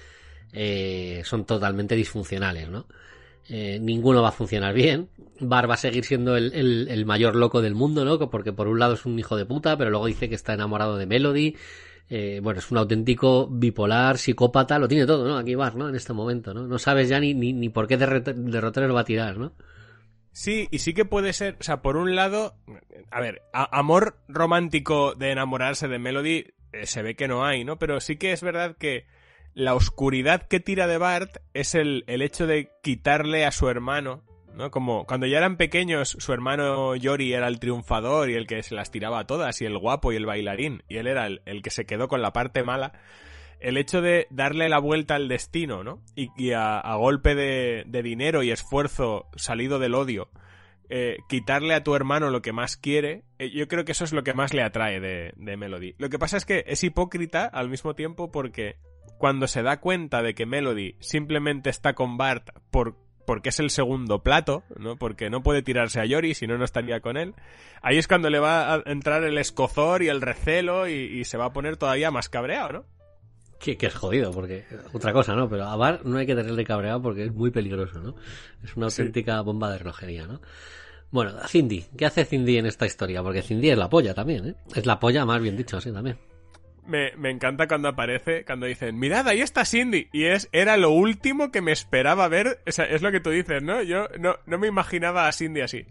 eh, son totalmente disfuncionales, ¿no? Eh, ninguno va a funcionar bien. Bart va a seguir siendo el, el, el mayor loco del mundo, ¿no? Porque por un lado es un hijo de puta, pero luego dice que está enamorado de Melody. Eh, bueno, es un auténtico bipolar, psicópata, lo tiene todo, ¿no? Aquí Bart, ¿no? En este momento, ¿no? No sabes ya ni, ni, ni por qué derrotero va a tirar, ¿no?
Sí, y sí que puede ser, o sea, por un lado, a ver, a, amor romántico de enamorarse de Melody eh, se ve que no hay, ¿no? Pero sí que es verdad que la oscuridad que tira de Bart es el, el hecho de quitarle a su hermano, ¿no? Como cuando ya eran pequeños, su hermano Yori era el triunfador y el que se las tiraba a todas, y el guapo y el bailarín, y él era el, el que se quedó con la parte mala. El hecho de darle la vuelta al destino, ¿no? Y, y a, a golpe de, de dinero y esfuerzo salido del odio, eh, quitarle a tu hermano lo que más quiere, eh, yo creo que eso es lo que más le atrae de, de Melody. Lo que pasa es que es hipócrita al mismo tiempo porque cuando se da cuenta de que Melody simplemente está con Bart por, porque es el segundo plato, ¿no? Porque no puede tirarse a Yori, si no, no estaría con él. Ahí es cuando le va a entrar el escozor y el recelo y, y se va a poner todavía más cabreado, ¿no?
Que, que es jodido, porque otra cosa, ¿no? Pero a Bart no hay que tenerle cabreado porque es muy peligroso, ¿no? Es una auténtica sí. bomba de relojería, ¿no? Bueno, Cindy, ¿qué hace Cindy en esta historia? Porque Cindy es la polla también, ¿eh? Es la polla, más bien dicho, así también.
Me, me encanta cuando aparece, cuando dicen, mirad, ahí está Cindy. Y es era lo último que me esperaba ver. O sea, es lo que tú dices, ¿no? Yo no, no me imaginaba a Cindy así.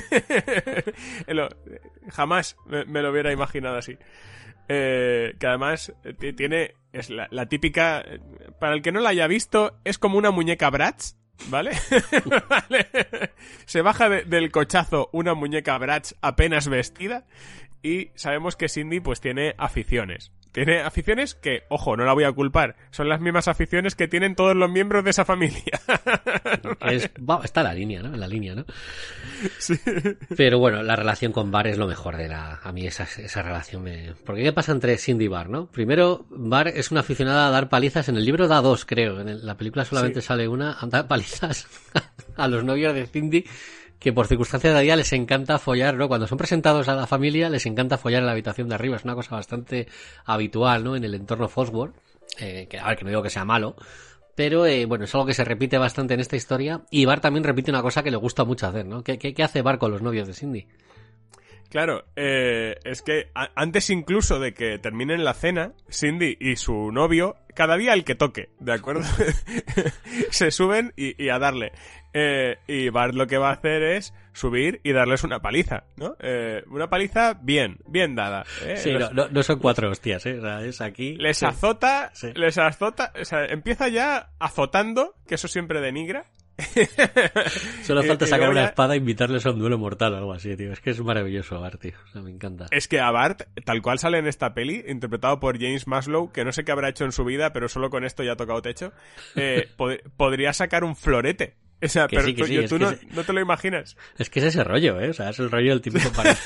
lo, jamás me, me lo hubiera imaginado así. Eh, que además t- tiene... Es la, la típica... Para el que no la haya visto, es como una muñeca Bratz, ¿vale? ¿Vale? Se baja de, del cochazo una muñeca Bratz apenas vestida y sabemos que Cindy pues tiene aficiones. Tiene aficiones que, ojo, no la voy a culpar, son las mismas aficiones que tienen todos los miembros de esa familia. ¿Vale?
Es, va, está en la línea, ¿no? En la línea, ¿no?
Sí.
Pero bueno, la relación con Bart es lo mejor de la... A mí esa, esa relación me... Porque ¿qué pasa entre Cindy y Bart, no? Primero, Bart es una aficionada a dar palizas. En el libro da dos, creo. En el, la película solamente sí. sale una. A dar palizas a los novios de Cindy, que por circunstancias de la vida les encanta follar, ¿no? Cuando son presentados a la familia, les encanta follar en la habitación de arriba. Es una cosa bastante habitual, ¿no? En el entorno Fosworth. Eh, que, a ver, que no digo que sea malo, pero eh, bueno, es algo que se repite bastante en esta historia. Y Bart también repite una cosa que le gusta mucho hacer, ¿no? ¿Qué, qué, qué hace Bart con los novios de Cindy?
Claro, eh, es que a- antes incluso de que terminen la cena, Cindy y su novio, cada día el que toque, ¿de acuerdo? Se suben y, y a darle. Eh, y Bart lo que va a hacer es subir y darles una paliza, ¿no? Eh, una paliza bien, bien dada. ¿eh?
Sí,
Los,
no, no, no son cuatro hostias, ¿eh? O sea, es aquí...
Les
sí.
azota,
sí.
les azota, o sea, empieza ya azotando, que eso siempre denigra.
Solo falta
y, y
sacar una
ya...
espada e invitarles a un duelo mortal o algo así, tío. Es que es maravilloso Bart, tío. O sea, me encanta.
Es que a Bart, tal cual sale en esta peli, interpretado por James Maslow, que no sé qué habrá hecho en su vida, pero solo con esto ya ha tocado techo, eh, pod- podría sacar un florete. O sea,
que
pero
sí, que
tú,
sí,
yo,
es
tú
que
no,
es...
no te lo imaginas.
Es que es ese rollo, ¿eh? O sea, es el rollo del típico para...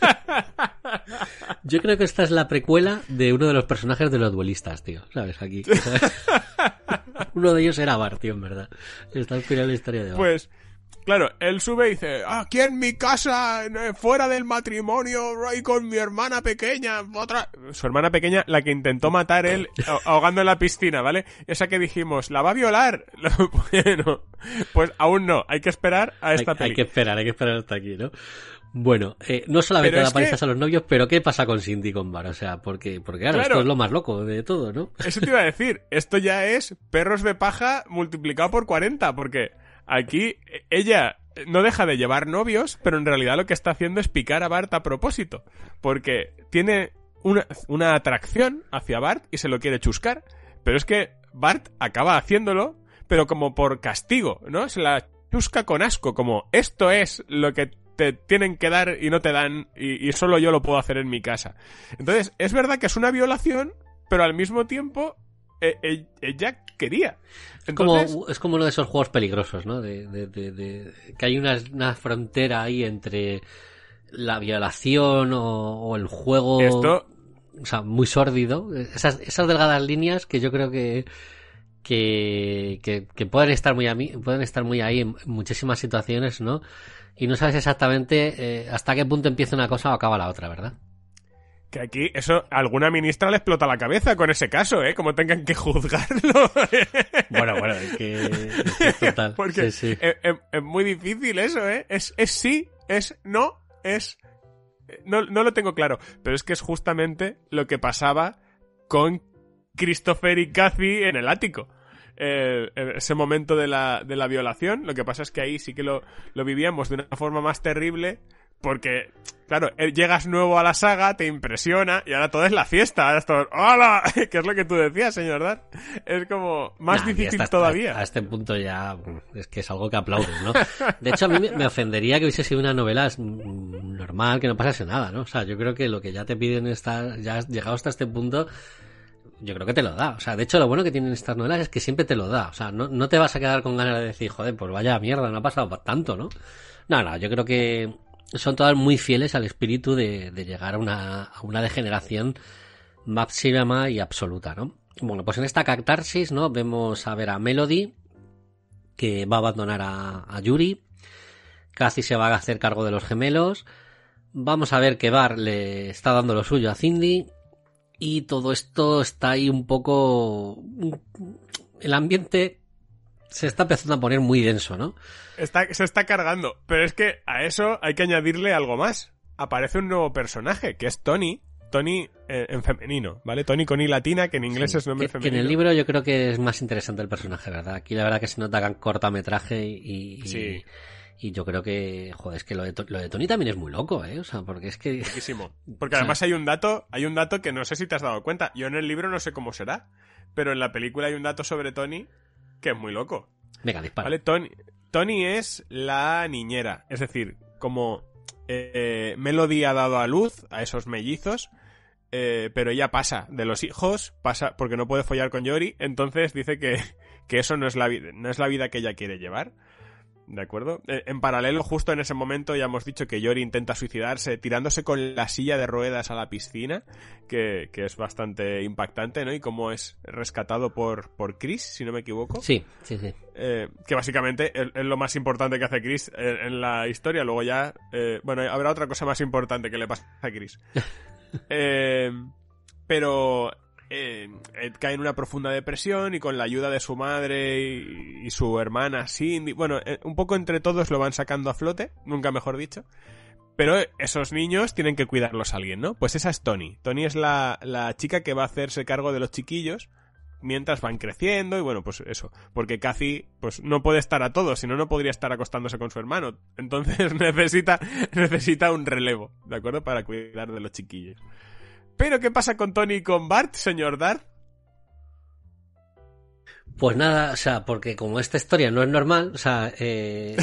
Yo creo que esta es la precuela de uno de los personajes de los duelistas, tío. ¿Sabes? Aquí. ¿Sabes? Uno de ellos era Bart, tío, en verdad. Está inspirada en la historia de Bart.
Pues, claro, él sube y dice, aquí en mi casa, fuera del matrimonio, y con mi hermana pequeña, otra... Su hermana pequeña, la que intentó matar él ahogando en la piscina, ¿vale? Esa que dijimos, ¿la va a violar? Bueno, pues aún no, hay que esperar a esta
hay,
peli.
Hay que esperar, hay que esperar hasta aquí, ¿no? Bueno, eh, no solamente da palizas que... a los novios, pero ¿qué pasa con Cindy y con Bart? O sea, porque, porque claro, claro, esto es lo más loco de todo, ¿no?
Eso te iba a decir, esto ya es perros de paja multiplicado por cuarenta, porque aquí ella no deja de llevar novios, pero en realidad lo que está haciendo es picar a Bart a propósito, porque tiene una, una atracción hacia Bart y se lo quiere chuscar, pero es que Bart acaba haciéndolo, pero como por castigo, ¿no? Se la chusca con asco, como esto es lo que te tienen que dar y no te dan y, y solo yo lo puedo hacer en mi casa. Entonces, es verdad que es una violación, pero al mismo tiempo eh, eh, ella quería. Entonces...
Es como, es como uno de esos juegos peligrosos, ¿no? De, de, de, de que hay una, una frontera ahí entre la violación o, o el juego,
Esto...
o sea, muy sórdido. Esas, esas delgadas líneas que yo creo que que, que, que pueden estar muy a mí, pueden estar muy ahí en muchísimas situaciones, ¿no? Y no sabes exactamente eh, hasta qué punto empieza una cosa o acaba la otra, ¿verdad?
Que aquí, eso, a alguna ministra le explota la cabeza con ese caso, ¿eh? Como tengan que juzgarlo.
Bueno, bueno, es que... Es que es total.
Porque
sí, sí.
Es, es, es muy difícil eso, ¿eh? Es, es sí, es no, es... No, no lo tengo claro, pero es que es justamente lo que pasaba con Christopher y Kathy en el ático. Eh, ese momento de la, de la violación, lo que pasa es que ahí sí que lo, lo vivíamos de una forma más terrible, porque, claro, llegas nuevo a la saga, te impresiona, y ahora todo es la fiesta, ahora es todo, ¡hola! Que es lo que tú decías, señor Dart. Es como más nah, difícil hasta, todavía.
A este punto ya es que es algo que aplaudes, ¿no? De hecho, a mí me ofendería que hubiese sido una novela normal, que no pasase nada, ¿no? O sea, yo creo que lo que ya te piden estar, ya has llegado hasta este punto, yo creo que te lo da. O sea, de hecho, lo bueno que tienen estas novelas es que siempre te lo da. O sea, no, no te vas a quedar con ganas de decir, joder, pues vaya mierda, no ha pasado tanto, ¿no? No, no, yo creo que son todas muy fieles al espíritu de, de llegar a una, a una degeneración máxima y absoluta, ¿no? Bueno, pues en esta catarsis, ¿no? Vemos a ver a Melody, que va a abandonar a, a Yuri. Kathy se va a hacer cargo de los gemelos. Vamos a ver que Bart le está dando lo suyo a Cindy. y todo esto está ahí un poco... El ambiente se está empezando a poner muy denso, ¿no?
Está, se está cargando, pero es que a eso hay que añadirle algo más. Aparece un nuevo personaje, que es Tony. Tony eh, en femenino, ¿vale? Tony con I latina, que en inglés
sí,
es nombre
que,
femenino.
Que en el libro yo creo que es más interesante el personaje, ¿verdad? Aquí la verdad que se nota que han cortometraje y... y...
Sí.
Y yo creo que, joder, es que lo de, lo de Tony también es muy loco, ¿eh? O sea, porque es que...
Loquísimo. Porque
o sea...
además hay un dato, hay un dato que no sé si te has dado cuenta. Yo en el libro no sé cómo será, pero en la película hay un dato sobre Tony que es muy loco.
Venga, dispara.
¿Vale? Tony, Tony es la niñera. Es decir, como eh, Melody ha dado a luz a esos mellizos, eh, pero ella pasa de los hijos, pasa porque no puede follar con Yori, entonces dice que, que eso no es la vida, no es la vida que ella quiere llevar. ¿De acuerdo? En paralelo, justo en ese momento ya hemos dicho que Yori intenta suicidarse tirándose con la silla de ruedas a la piscina, que, que es bastante impactante, ¿no? Y cómo es rescatado por, por Chris, si no me equivoco.
Sí, sí, sí.
Eh, que básicamente es, es lo más importante que hace Chris en, en la historia. Luego ya, eh, bueno, habrá otra cosa más importante que le pasa a Chris. eh, pero... Eh, Ed cae en una profunda depresión y con la ayuda de su madre y, y su hermana Cindy, bueno, eh, un poco entre todos lo van sacando a flote, nunca mejor dicho, pero esos niños tienen que cuidarlos a alguien, ¿no? Pues esa es Tony. Tony es la, la chica que va a hacerse cargo de los chiquillos mientras van creciendo y bueno, pues eso, porque Kathy pues no puede estar a todo, si no, no podría estar acostándose con su hermano, entonces necesita, necesita un relevo, ¿de acuerdo? Para cuidar de los chiquillos. ¿Pero qué pasa con Tony y con Bart, señor Dart?
Pues nada, o sea, porque como esta historia no es normal, o sea, eh...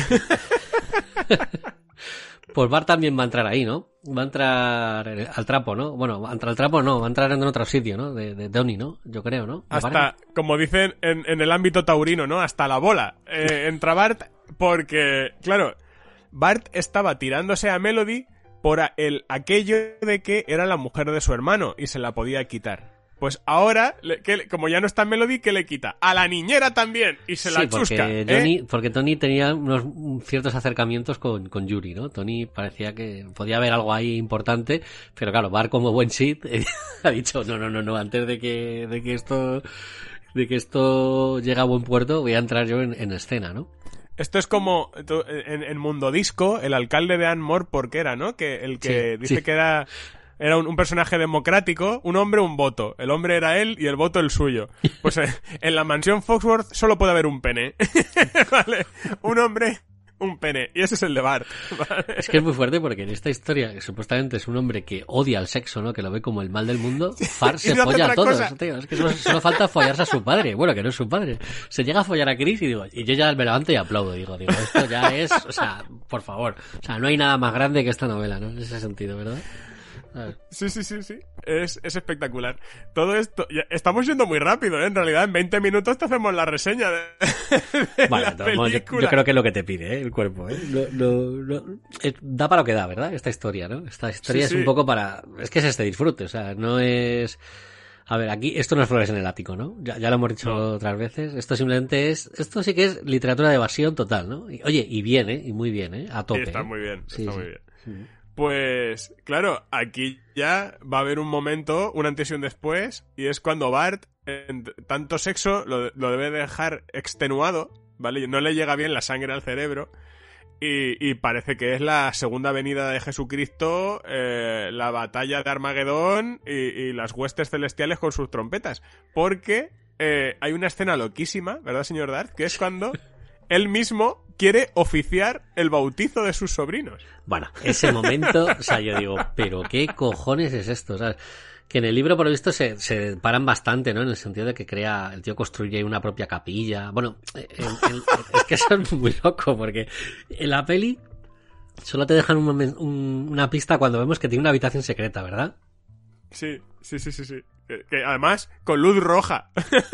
pues Bart también va a entrar ahí, ¿no? Va a entrar al trapo, ¿no? Bueno, va a entrar al trapo, no, va a entrar en otro sitio, ¿no? De, de Tony, ¿no? Yo creo, ¿no?
Hasta,
parece?
Como dicen en, en el ámbito taurino, ¿no? Hasta la bola. Eh, entra Bart porque, claro, Bart estaba tirándose a Melody por el aquello de que era la mujer de su hermano y se la podía quitar. Pues ahora, que, como ya no está en Melody, ¿qué le quita? A la niñera también y se
sí,
la
porque
chusca.
Johnny,
¿eh?
Porque Tony tenía unos ciertos acercamientos con, con Yuri, ¿no? Tony parecía que podía haber algo ahí importante, pero claro, Bart como buen shit eh, ha dicho no, no, no, no, antes de que, de que esto, de que esto llegue a buen puerto, voy a entrar yo en, en escena, ¿no?
Esto es como en, en Mundo Disco, el alcalde de Anmore, porque era, ¿no? Que el que sí, dice sí. que era, era un, un personaje democrático, un hombre, un voto. El hombre era él y el voto el suyo. Pues en, en la mansión Foxworth solo puede haber un pene. ¿Vale? Un hombre, un pene. Y ese es el de Bart. ¿Vale?
Es que es muy fuerte porque en esta historia, que supuestamente es un hombre que odia el sexo, ¿no? Que lo ve como el mal del mundo, Bart se
no
folla a todos,
cosa.
tío. Es que solo, solo falta follarse a su padre. Bueno, que no es su padre. Se llega a follar a Chris y digo, y yo ya me levanto y aplaudo. Digo, digo, esto ya es, o sea, por favor. O sea, no hay nada más grande que esta novela, ¿no? En ese sentido, ¿verdad?
Sí, sí, sí, sí. Es, es espectacular. Todo esto... Ya, estamos yendo muy rápido, ¿eh? En realidad, en veinte minutos te hacemos la reseña de, de
vale,
la
entonces, yo, yo creo que es lo que te pide, ¿eh? El cuerpo, ¿eh? No, no, no, eh, da para lo que da, ¿verdad? Esta historia, ¿no? Esta historia sí, es sí. un poco para... Es que es este disfrute, o sea, no es... A ver, aquí, esto no es Flores en el ático, ¿no? Ya, ya lo hemos dicho no. otras veces. Esto simplemente es... Esto sí que es literatura de evasión total, ¿no? Y, oye, y bien, ¿eh? Y muy bien, ¿eh? A tope.
Está
¿eh?
muy bien,
sí,
está
sí.
muy bien. Sí. Pues, claro, aquí ya va a haber un momento, un antes y un después, y es cuando Bart, en tanto sexo, lo, lo debe dejar extenuado, ¿vale? No le llega bien la sangre al cerebro, y, y parece que es la segunda venida de Jesucristo, eh, la batalla de Armagedón y, y las huestes celestiales con sus trompetas, porque eh, hay una escena loquísima, ¿verdad, señor Dart? Que es cuando él mismo quiere oficiar el bautizo de sus sobrinos.
Bueno, ese momento, o sea, yo digo, pero ¿qué cojones es esto? ¿Sabes? Que en el libro, por lo visto, se, se paran bastante, ¿no? En el sentido de que crea, el tío construye una propia capilla. Bueno, el, el, es que eso es muy loco, porque en la peli solo te dejan un, un, una pista cuando vemos que tiene una habitación secreta, ¿verdad?
Sí, sí, sí, sí, sí. Que, que además, con luz roja.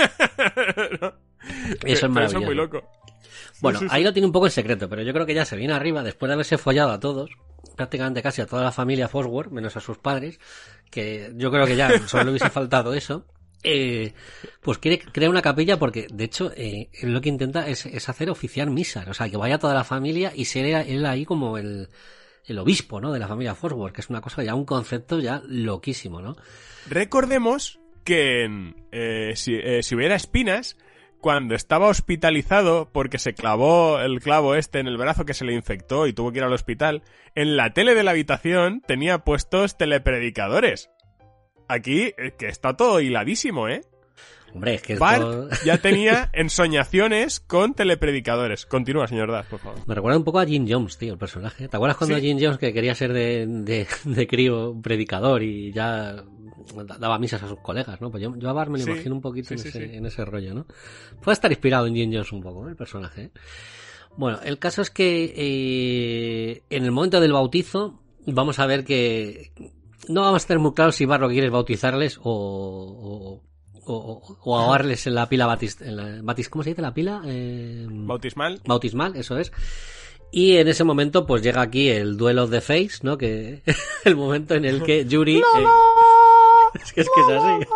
¿No?
Eso es maravilloso.
Eso es muy loco.
Bueno,
sí, sí,
ahí
sí.
lo tiene un poco en secreto, pero yo creo que ya se viene arriba después de haberse follado a todos, prácticamente casi a toda la familia Fosworth, menos a sus padres, que yo creo que ya solo le hubiese faltado eso. Eh, pues quiere crear una capilla porque, de hecho, eh, lo que intenta es, es hacer oficiar misas, o sea, que vaya toda la familia y ser él ahí como el, el obispo, ¿no? De la familia Fosworth, que es una cosa ya, un concepto ya loquísimo, ¿no?
Recordemos que eh, si, eh, si hubiera espinas, cuando estaba hospitalizado porque se clavó el clavo este en el brazo que se le infectó y tuvo que ir al hospital, en la tele de la habitación tenía puestos telepredicadores. Aquí, eh, que está todo hiladísimo, ¿eh?
Hombre, es que
Bart
esto...
ya tenía ensoñaciones con telepredicadores. Continúa, señor Daz, por favor.
Me recuerda un poco a Jim Jones, tío, el personaje. ¿Te acuerdas cuando
¿Sí?
Jim Jones, que quería ser de, de, de crío un predicador y ya daba misas a sus colegas, ¿no? Pues yo, yo a Bart me lo
Sí,
imagino un poquito
sí,
en,
sí,
ese,
sí.
en ese rollo, ¿no? Puede estar inspirado en Jim Jones un poco, ¿eh? El personaje, ¿eh? Bueno, el caso es que eh, en el momento del bautizo vamos a ver que no vamos a tener muy claro si Bart lo que quiere es bautizarles o... o O, o ahogarles en la pila batis, en la, batis, ¿cómo se dice la pila? Eh,
Bautismal.
Bautismal, eso es. Y en ese momento, pues llega aquí el duelo de Face, ¿no? Que el momento en el que Yuri... Eh, es que es que es así.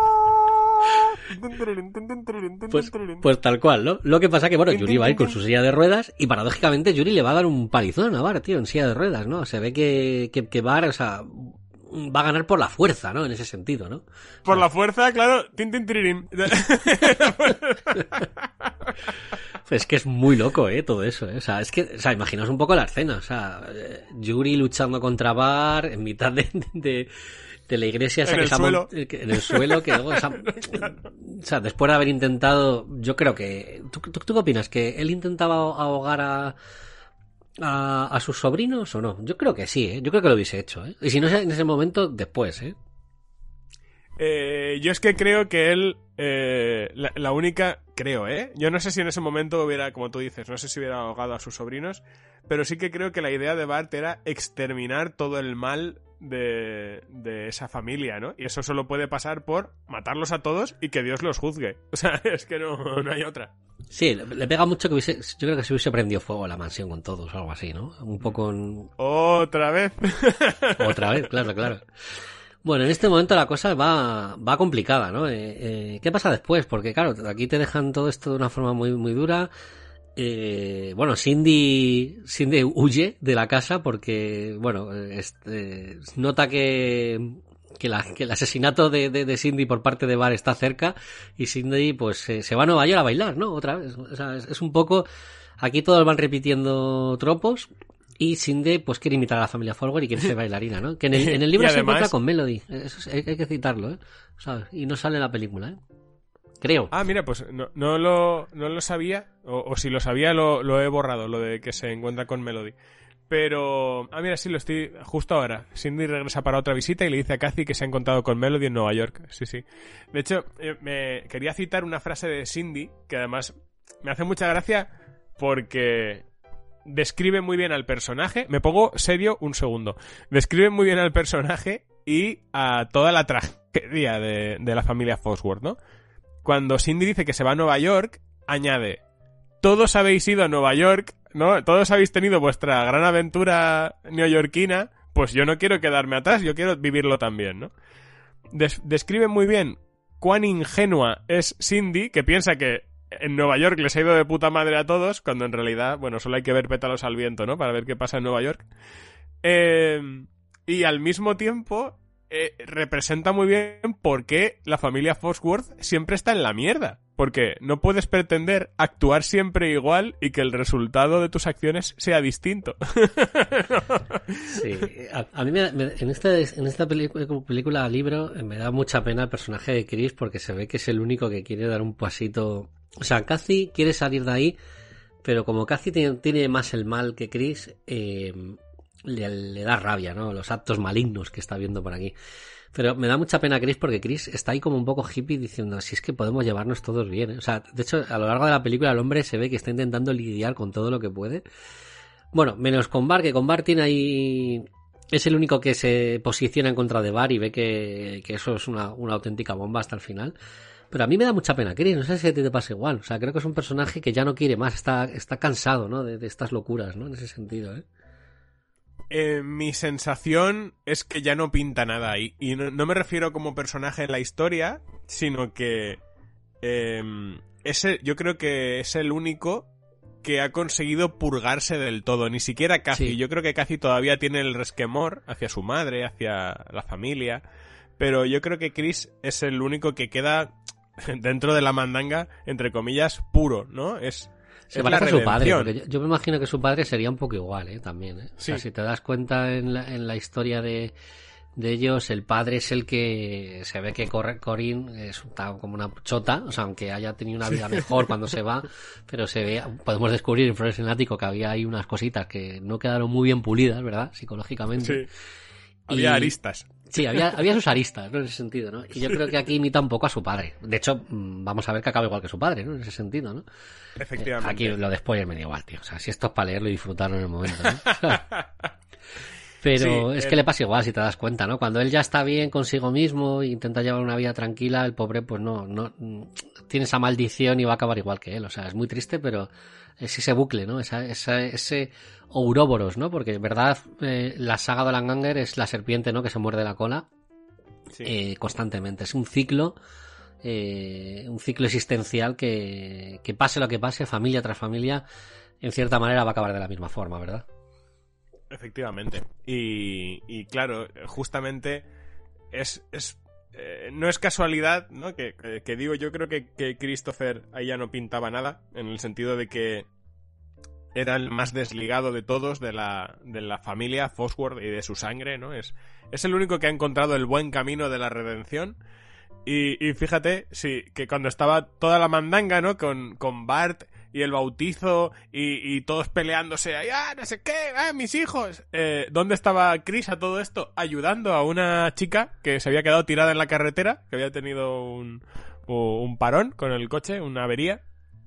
Pues, pues tal cual, ¿no? Lo que pasa que, bueno, Yuri va a ir con su silla de ruedas y paradójicamente Yuri le va a dar un palizón a Bart, tío, en silla de ruedas, ¿no? Se ve que, que, que Bart, o sea... va a ganar por la fuerza, ¿no? En ese sentido, ¿no?
Por la fuerza, claro. Tin, tin, tirirín.
Es que es muy loco, ¿eh? Todo eso, ¿eh? O sea, es que, o sea, imaginaos un poco la escena, o sea, Yuri luchando contra Bart en mitad de, de, de la iglesia esa
en
que
el
se ha
suelo.
mont- en el suelo, que luego, o sea, o sea, después de haber intentado, yo creo que, ¿tú, tú, tú qué opinas? ¿Que él intentaba ahogar a A, a sus sobrinos o no? Yo creo que sí, ¿eh? Yo creo que lo hubiese hecho, ¿eh? Y si no es en ese momento, después, ¿eh?
Eh, yo es que creo que él, eh, la, la única, creo, ¿eh? Yo no sé si en ese momento hubiera, como tú dices, no sé si hubiera ahogado a sus sobrinos, pero sí que creo que la idea de Bart era exterminar todo el mal de, de esa familia, ¿no? Y eso solo puede pasar por matarlos a todos y que Dios los juzgue. O sea, es que no, no hay otra.
Sí, le, le pega mucho que hubiese, yo creo que se hubiese prendido fuego a la mansión con todos o algo así, ¿no? Un poco en...
Otra vez.
Otra vez, claro, claro. Bueno, en este momento la cosa va, va complicada, ¿no? Eh, eh, ¿qué pasa después? Porque claro, aquí te dejan todo esto de una forma muy, muy dura. Eh, bueno, Cindy, Cindy huye de la casa porque, bueno, este, nota que, que, la, que el asesinato de, de, de Cindy por parte de Bart está cerca y Cindy pues eh, se va a Nueva York a bailar, ¿no? Otra vez. O sea, es, es un poco, aquí todos van repitiendo tropos. Y Cindy, pues, quiere imitar a la familia Fosworth y quiere ser bailarina, ¿no? Que en el, en el libro
Y
se
además...
encuentra con Melody. Eso es, hay, hay que citarlo, ¿eh? ¿Sabes? Y no sale en la película, ¿eh? Creo.
Ah, mira, pues no, no, lo, no lo sabía. O, o si lo sabía, lo, lo he borrado, lo de que se encuentra con Melody. Pero... Ah, mira, sí, lo estoy... Justo ahora. Cindy regresa para otra visita y le dice a Cathy que se ha encontrado con Melody en Nueva York. Sí, sí. De hecho, eh, me quería citar una frase de Cindy, que además me hace mucha gracia porque... describe muy bien al personaje. Me pongo serio un segundo. Describe muy bien al personaje y a toda la tragedia de, de la familia Fosworth, ¿no? Cuando Cindy dice que se va a Nueva York, añade: todos habéis ido a Nueva York, ¿no? Todos habéis tenido vuestra gran aventura neoyorquina, pues yo no quiero quedarme atrás, yo quiero vivirlo también, ¿no? Des- describe muy bien cuán ingenua es Cindy, que piensa que en Nueva York les ha ido de puta madre a todos, cuando en realidad, bueno, solo hay que ver pétalos al viento, ¿no? Para ver qué pasa en Nueva York. Eh, y al mismo tiempo, eh, representa muy bien por qué la familia Fosworth siempre está en la mierda. Porque no puedes pretender actuar siempre igual y que el resultado de tus acciones sea distinto.
Sí, a, a mí me, me, en, este, en esta película, película, libro, me da mucha pena el personaje de Chris porque se ve que es el único que quiere dar un pasito. O sea, Cathy quiere salir de ahí, pero como Cathy tiene, tiene más el mal que Chris, eh, le, le da rabia, ¿no? Los actos malignos que está viendo por aquí. Pero me da mucha pena Chris porque Chris está ahí como un poco hippie diciendo si es que podemos llevarnos todos bien, ¿eh? O sea, de hecho, a lo largo de la película el hombre se ve que está intentando lidiar con todo lo que puede. Bueno, menos con Bart, que con Bart tiene ahí... Es el único que se posiciona en contra de Bart y ve que, que eso es una, una auténtica bomba hasta el final. Pero a mí me da mucha pena Chris, no sé si a ti te pasa igual. O sea, creo que es un personaje que ya no quiere más, está, está cansado, ¿no? De, de estas locuras, ¿no? En ese sentido, ¿eh?
Eh, mi sensación es que ya no pinta nada ahí. Y no, no me refiero como personaje en la historia, sino que eh, ese, yo creo que es el único que ha conseguido purgarse del todo. Ni siquiera Cathy. Sí. Yo creo que Cathy todavía tiene el resquemor hacia su madre, hacia la familia. Pero yo creo que Chris es el único que queda dentro de la mandanga, entre comillas, puro, ¿no? Es,
Se parece a su padre, porque yo, yo me imagino que su padre sería un poco igual, ¿eh? También, ¿eh? O sea, sí. Si te das cuenta en la, en la historia de, de ellos, el padre es el que se ve que Corinne es como una chota, o sea, aunque haya tenido una vida mejor cuando se va, pero se ve, podemos descubrir en Flores en el Ático que había ahí unas cositas que no quedaron muy bien pulidas, ¿verdad? Psicológicamente.
Sí. Había y... aristas.
Sí, había, había sus aristas, ¿no? En ese sentido, ¿no? Y yo creo que aquí imita un poco a su padre. De hecho, vamos a ver que acaba igual que su padre, ¿no? En ese sentido, ¿no?
Efectivamente.
Eh, aquí lo de spoiler me da igual, tío. O sea, si esto es para leerlo y disfrutarlo en el momento, ¿no? Pero sí, es el... que le pasa igual, si te das cuenta, ¿no? Cuando él ya está bien consigo mismo e intenta llevar una vida tranquila, el pobre, pues no, no, tiene esa maldición y va a acabar igual que él. O sea, es muy triste, pero es ese bucle, ¿no? Esa, esa, ese Ouroboros, ¿no? Porque en verdad eh, la saga de Dolanganger es la serpiente, ¿no? Que se muerde la cola sí. eh, constantemente. Es un ciclo, eh, un ciclo existencial que, que pase lo que pase, familia tras familia, en cierta manera va a acabar de la misma forma, ¿verdad?
Efectivamente. Y, y claro, justamente es, es eh, no es casualidad, ¿no? Que, que, que digo, yo creo que, que Christopher ahí ya no pintaba nada, en el sentido de que era el más desligado de todos, de la, de la familia Fosworth y de su sangre, ¿no? Es, es el único que ha encontrado el buen camino de la redención. Y, y fíjate, sí, que cuando estaba toda la mandanga, ¿no? Con, con Bart y el bautizo y, y todos peleándose, ¡ah, no sé qué! ¡Ah, mis hijos! Eh, ¿Dónde estaba Chris a todo esto? Ayudando a una chica que se había quedado tirada en la carretera, que había tenido un, un parón con el coche, una avería.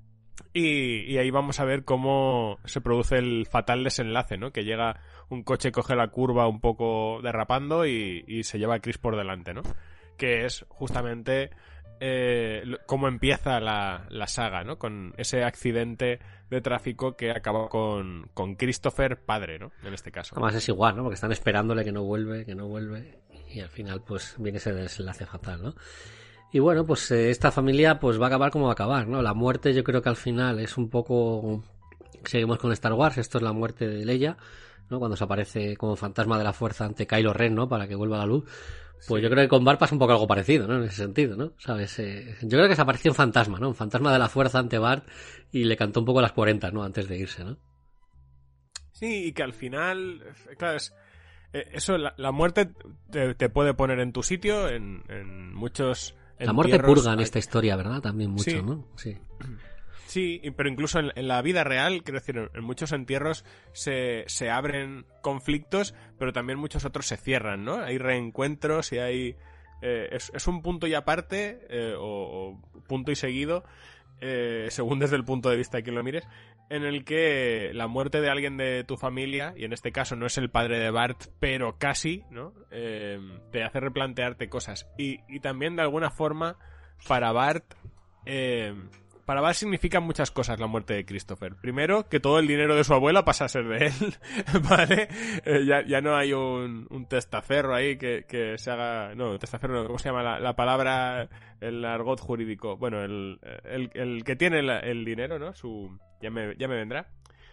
Y, y ahí vamos a ver cómo se produce el fatal desenlace, ¿no? Que llega un coche, coge la curva un poco derrapando y, y se lleva a Chris por delante, ¿no? Que es justamente eh, cómo empieza la, la saga, ¿no? Con ese accidente de tráfico que acaba con, con Christopher padre, ¿no? En este caso.
Además es igual, ¿no? Porque están esperándole que no vuelve, que no vuelve y al final pues viene ese desenlace fatal, ¿no? Y bueno, pues eh, esta familia pues va a acabar como va a acabar, ¿no? La muerte yo creo que al final es un poco... Seguimos con Star Wars, esto es la muerte de Leia, ¿no? Cuando se aparece como fantasma de la fuerza ante Kylo Ren, ¿no? Para que vuelva a la luz. Pues sí. Yo creo que con Bart pasa un poco algo parecido, ¿no? En ese sentido, ¿no? ¿Sabes? Eh, yo creo que se apareció un fantasma, ¿no? Un fantasma de la fuerza ante Bart y le cantó un poco las cuarenta, ¿no? Antes de irse, ¿no?
Sí, y que al final... Claro, es... Eso, la, la muerte te, te puede poner en tu sitio, en, en muchos...
La muerte purga en esta historia, ¿verdad? También mucho, sí. ¿No? Sí.
Sí, pero incluso en, en la vida real, quiero decir, en, en muchos entierros se, se abren conflictos, pero también muchos otros se cierran, ¿no? Hay reencuentros y hay... Eh, es, es un punto y aparte, eh, o, o punto y seguido, eh, según desde el punto de vista de quien lo mires, en el que la muerte de alguien de tu familia, y en este caso no es el padre de Bart, pero casi, ¿no? Eh, te hace replantearte cosas. Y, y también de alguna forma, para Bart... Eh, Para Bart significa muchas cosas la muerte de Christopher. Primero, que todo el dinero de su abuela pasa a ser de él, ¿vale? Eh, ya, ya no hay un, un testaferro ahí que, que se haga... No, testaferro no, ¿cómo se llama la, la palabra, el argot jurídico? Bueno, el, el, el que tiene el, el dinero, ¿no? Su... Ya me, ya me vendrá.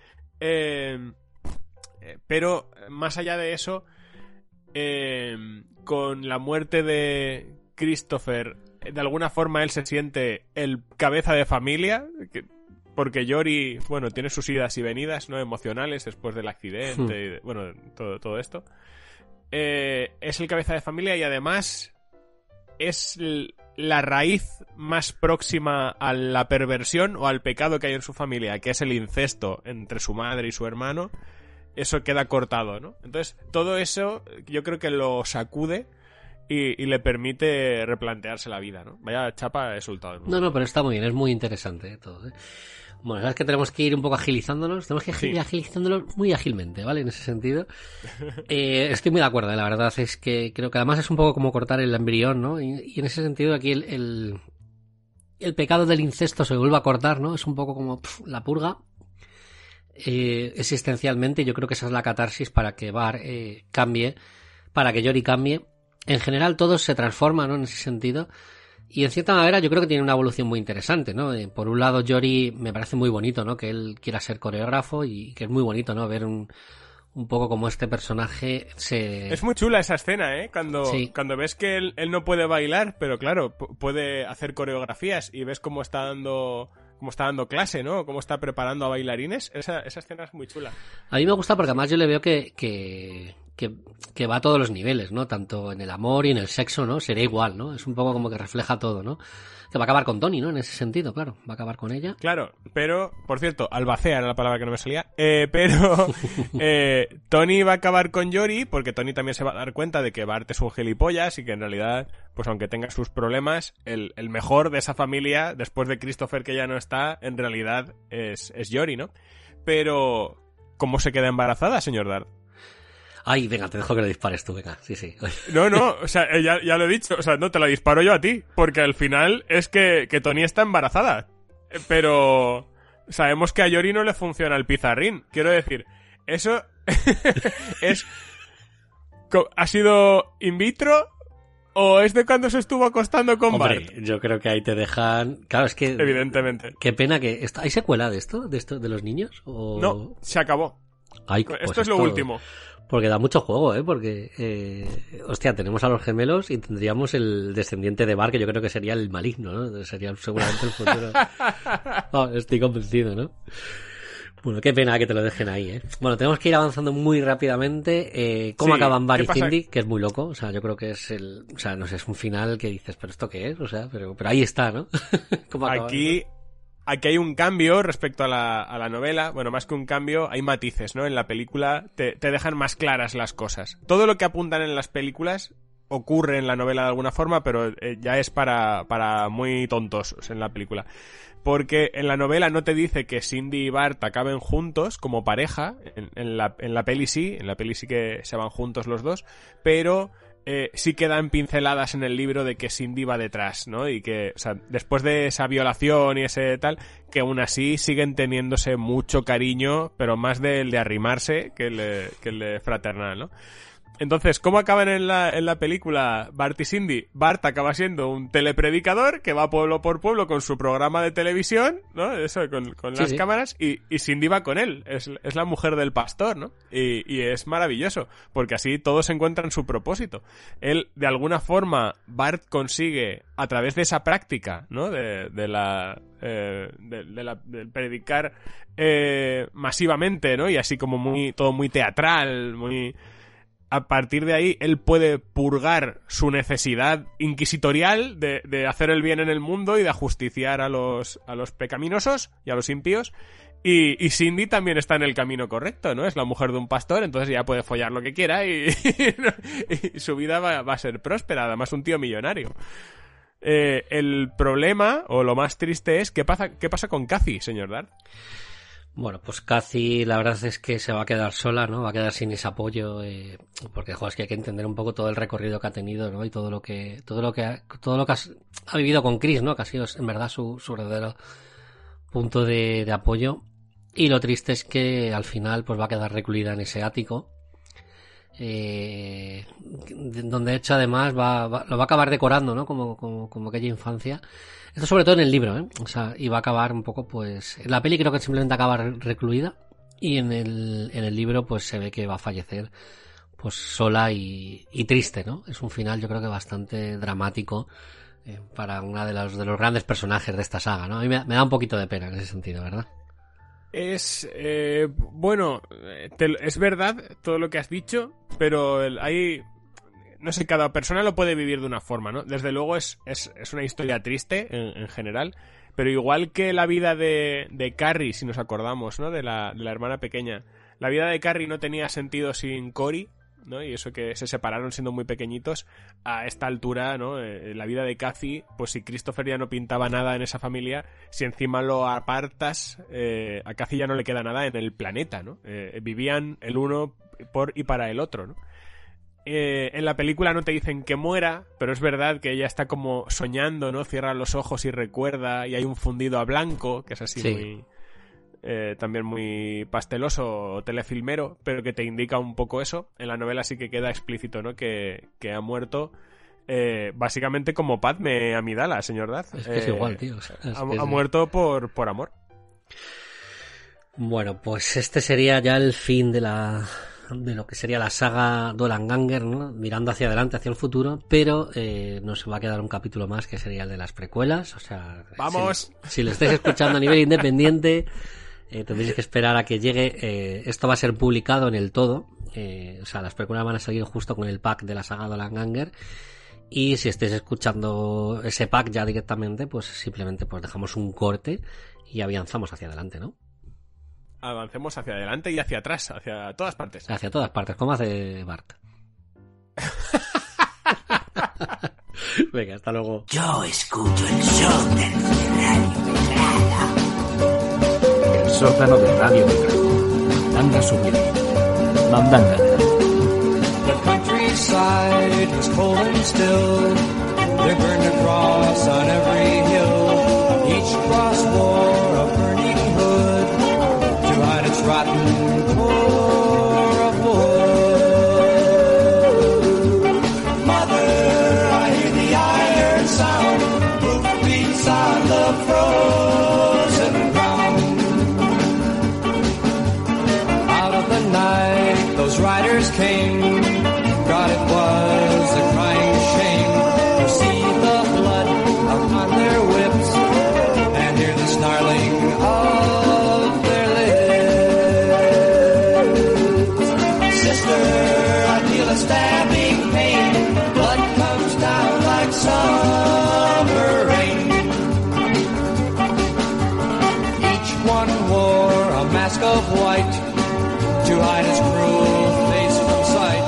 Eh, eh, pero, más allá de eso, eh, con la muerte de Christopher... De alguna forma él se siente el cabeza de familia, que, porque Yori, bueno, tiene sus idas y venidas, ¿no? Emocionales después del accidente, hmm. y de, bueno, todo, todo esto. Eh, es el cabeza de familia y además es l- la raíz más próxima a la perversión o al pecado que hay en su familia, que es el incesto entre su madre y su hermano. Eso queda cortado, ¿no? Entonces, todo eso yo creo que lo sacude Y, y le permite replantearse la vida, ¿no? Vaya chapa he soltado.
No, no, pero está muy bien, es muy interesante, ¿eh? Todo, ¿eh? Bueno, sabes que tenemos que ir un poco agilizándonos, tenemos que ir sí. agilizándonos muy ágilmente, ¿vale? En ese sentido. Eh, estoy muy de acuerdo, ¿eh? La verdad es que creo que además es un poco como cortar el embrión, ¿no? Y, y en ese sentido aquí el, el, el pecado del incesto se vuelve a cortar, ¿no? Es un poco como pff, la purga. Eh, existencialmente, yo creo que esa es la catarsis para que Bart eh, cambie, para que Yori cambie. En general todos se transforman, ¿no? En ese sentido. Y en cierta manera yo creo que tiene una evolución muy interesante, ¿no? Eh, por un lado, Yori me parece muy bonito, ¿no? Que él quiera ser coreógrafo y que es muy bonito, ¿no? Ver un, un poco como este personaje se...
Es muy chula esa escena, ¿eh? Cuando,
sí.
cuando ves que él, él no puede bailar, pero claro, p- puede hacer coreografías y ves cómo está dando... cómo está dando clase, ¿no? Cómo está preparando a bailarines. Esa, esa escena es muy chula.
A mí me gusta porque además yo le veo que, que, que, que va a todos los niveles, ¿no? Tanto en el amor y en el sexo, ¿no? Sería igual, ¿no? Es un poco como que refleja todo, ¿no? Que va a acabar con Tony, ¿no? En ese sentido, claro. Va a acabar con ella.
Claro, pero, por cierto, albacea era la palabra que no me salía. Eh, pero eh, Tony va a acabar con Yori porque Tony también se va a dar cuenta de que Bart es un gilipollas y que en realidad, pues aunque tenga sus problemas, el, el mejor de esa familia, después de Christopher que ya no está, en realidad es, es Yori, ¿no? Pero, ¿cómo se queda embarazada, señor Dart?
Ay, venga, te dejo que le dispares tú, venga, sí, sí.
No, no, o sea, ya, ya lo he dicho, o sea, no, te la disparo yo a ti, porque al final es que, que Tony está embarazada, pero sabemos que a Yori no le funciona el pizarrín, quiero decir, eso es... ¿Ha sido in vitro o es de cuando se estuvo acostando con
Hombre,
Bart?
yo creo que ahí te dejan... Claro, es que...
Evidentemente.
Qué pena que... ¿Hay secuela de esto? ¿De esto de los niños? ¿O...
No, se acabó.
Ay, pues
esto es lo
esto...
último.
Porque da mucho juego, ¿eh? Porque, eh, hostia, tenemos a los gemelos y tendríamos el descendiente de Bart, que yo creo que sería el maligno, ¿no? Sería seguramente el futuro. Oh, estoy convencido, ¿no? Bueno, qué pena que te lo dejen ahí, ¿eh? Bueno, tenemos que ir avanzando muy rápidamente. Eh, ¿Cómo
sí,
acaban Bart y Cindy? Que es muy loco. O sea, yo creo que es el... O sea, no sé, es un final que dices, ¿pero esto qué es? O sea, pero, pero ahí está, ¿no? ¿Cómo acaban,
Aquí...
¿no?
Aquí hay un cambio respecto a la, a la novela. Bueno, más que un cambio, hay matices, ¿no? En la película te, te dejan más claras las cosas. Todo lo que apuntan en las películas ocurre en la novela de alguna forma, pero eh, ya es para, para muy tontos en la película. Porque en la novela no te dice que Cindy y Bart acaben juntos como pareja. En, en, la, en la peli sí, en la peli sí que se van juntos los dos, pero... Eh, sí quedan pinceladas en el libro de que Cindy va detrás, ¿no? Y que, o sea, después de esa violación y ese tal, que aún así siguen teniéndose mucho cariño, pero más del de arrimarse que el de, que el de fraternal, ¿no? Entonces, ¿cómo acaban en la, en la película Bart y Cindy? Bart acaba siendo un telepredicador que va pueblo por pueblo con su programa de televisión, ¿no? Eso, con, con
Sí,
las
sí.
cámaras, y, y Cindy va con él. Es, es la mujer del pastor, ¿no? Y, y es maravilloso, porque así todos encuentran su propósito. Él, de alguna forma, Bart consigue, a través de esa práctica, ¿no? De, de la... Eh, de, de la del predicar eh, masivamente, ¿no? Y así como muy todo muy teatral, muy... A partir de ahí, él puede purgar su necesidad inquisitorial de, de hacer el bien en el mundo y de ajusticiar a los, a los pecaminosos y a los impíos. Y, y Cindy también está en el camino correcto, ¿no? Es la mujer de un pastor, entonces ya puede follar lo que quiera y, y, y su vida va, va a ser próspera, además un tío millonario. Eh, el problema, o lo más triste es, ¿qué pasa, qué pasa con Cathy, señor Dart?
Bueno, pues Cathy la verdad es que se va a quedar sola, ¿no? Va a quedar sin ese apoyo, eh, porque, joder, es que hay que entender un poco todo el recorrido que ha tenido, ¿no? Y todo lo que, todo lo que, ha, todo lo que ha, ha vivido con Chris, ¿no? Que ha sido, en verdad, su, su verdadero punto de, de apoyo. Y lo triste es que al final, pues va a quedar recluida en ese ático, eh, donde de hecho además va, va, lo va a acabar decorando, ¿no? Como, como, como aquella infancia. Esto sobre todo en el libro, ¿eh? O sea, y va a acabar un poco, pues... En la peli creo que simplemente acaba recluida. Y en el, en el libro, pues se ve que va a fallecer, pues sola y, y triste, ¿no? Es un final, yo creo que bastante dramático eh, para una de los, de los grandes personajes de esta saga, ¿no? A mí me, me da un poquito de pena en ese sentido, ¿verdad?
Es, eh, bueno, te, es verdad todo lo que has dicho, pero el, hay... No sé, cada persona lo puede vivir de una forma, ¿no? Desde luego es, es, es una historia triste en, en general, pero igual que la vida de, de Carrie, si nos acordamos, ¿no? De la, de la hermana pequeña. La vida de Carrie no tenía sentido sin Cory, ¿no? Y eso que se separaron siendo muy pequeñitos. A esta altura, ¿no? Eh, la vida de Cathy, pues si Christopher ya no pintaba nada en esa familia, si encima lo apartas, eh, a Cathy ya no le queda nada en el planeta, ¿no? Eh, vivían el uno por y para el otro, ¿no? Eh, en la película no te dicen que muera, pero es verdad que ella está como soñando, ¿no? Cierra los ojos y recuerda, y hay un fundido a blanco, que es así sí. muy... Eh, también muy pasteloso o telefilmero, pero que te indica un poco eso. En la novela sí que queda explícito, ¿no? Que, que ha muerto eh, básicamente como Padme Amidala, señor Daz.
Es que es
eh,
igual, tío. O sea, es
ha,
que
ha
es...
muerto por, por amor.
Bueno, pues este sería ya el fin de la de lo que sería la saga Dolanganger, ¿no? Mirando hacia adelante, hacia el futuro, pero eh, nos va a quedar un capítulo más que sería el de las precuelas. O sea,
¡vamos!
Si, si lo estáis escuchando a nivel independiente, eh, tendréis que esperar a que llegue. Eh, esto va a ser publicado en el todo. Eh, o sea, las precuelas van a salir justo con el pack de la saga Dolanganger. Y si estáis escuchando ese pack ya directamente, pues simplemente pues dejamos un corte y avanzamos hacia adelante, ¿no?
Avancemos hacia adelante y hacia atrás, hacia todas partes.
Hacia todas partes, como hace Bart. Venga, hasta luego.
Yo escucho el sótano de Radio Belgrado.
El sótano de Radio Belgrado. Mandanga sublime. Mandanga.
The countryside was cold and still. They burned a cross on every hill. Each cross wore a burning hood to hide its rotten core of wood. Mother, I hear the iron sound. Hoofbeats on the frozen ground. Out of the night, those riders came. God, it was a crying shame to see the blood upon their whips and hear the snarling of their lips. Sister, I feel a stabbing pain. Blood comes down like summer rain. Each one wore a mask of white to hide his cruel face from sight.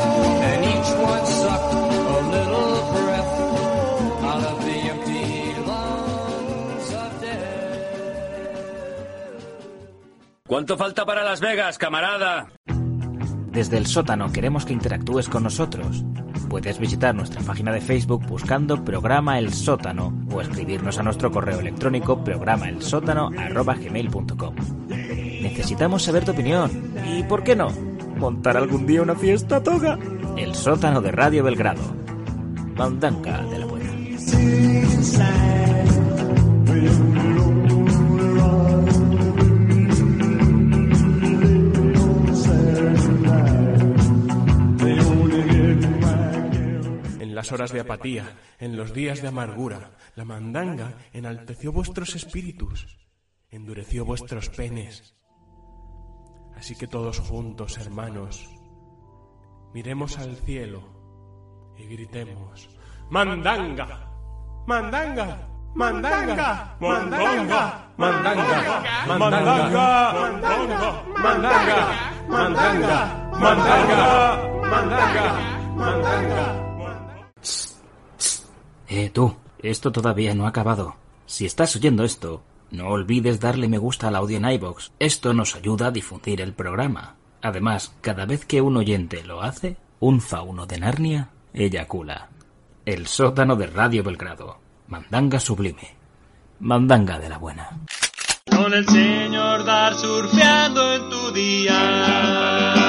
¿Cuánto falta para Las Vegas, camarada?
Desde el sótano queremos que interactúes con nosotros. Puedes visitar nuestra página de Facebook buscando Programa El Sótano o escribirnos a nuestro correo electrónico programaelsótano arroba gmail punto com. Necesitamos saber tu opinión y, ¿por qué no?, montar algún día una fiesta toga. El sótano de Radio Belgrado. Mandanga de la buena.
En las horas de apatía, en los días de amargura, la mandanga enalteció vuestros espíritus, endureció vuestros penes. Así que todos juntos, hermanos, miremos al cielo y gritemos: ¡Mandanga! ¡Mandanga! ¡Mandanga! ¡Mandanga! ¡Mandanga! ¡Mandanga! ¡Mandanga! ¡Mandanga! ¡Mandanga! ¡Mandanga! ¡Mandanga! ¡Mandanga!
Eh, tú, esto todavía no ha acabado. Si estás oyendo esto, no olvides darle me gusta al audio en iVoox. Esto nos ayuda a difundir el programa. Además, cada vez que un oyente lo hace, un fauno de Narnia eyacula. El sótano de Radio Belgrado. Mandanga sublime. Mandanga de la buena.
Con el señor Dar surfeando en tu día.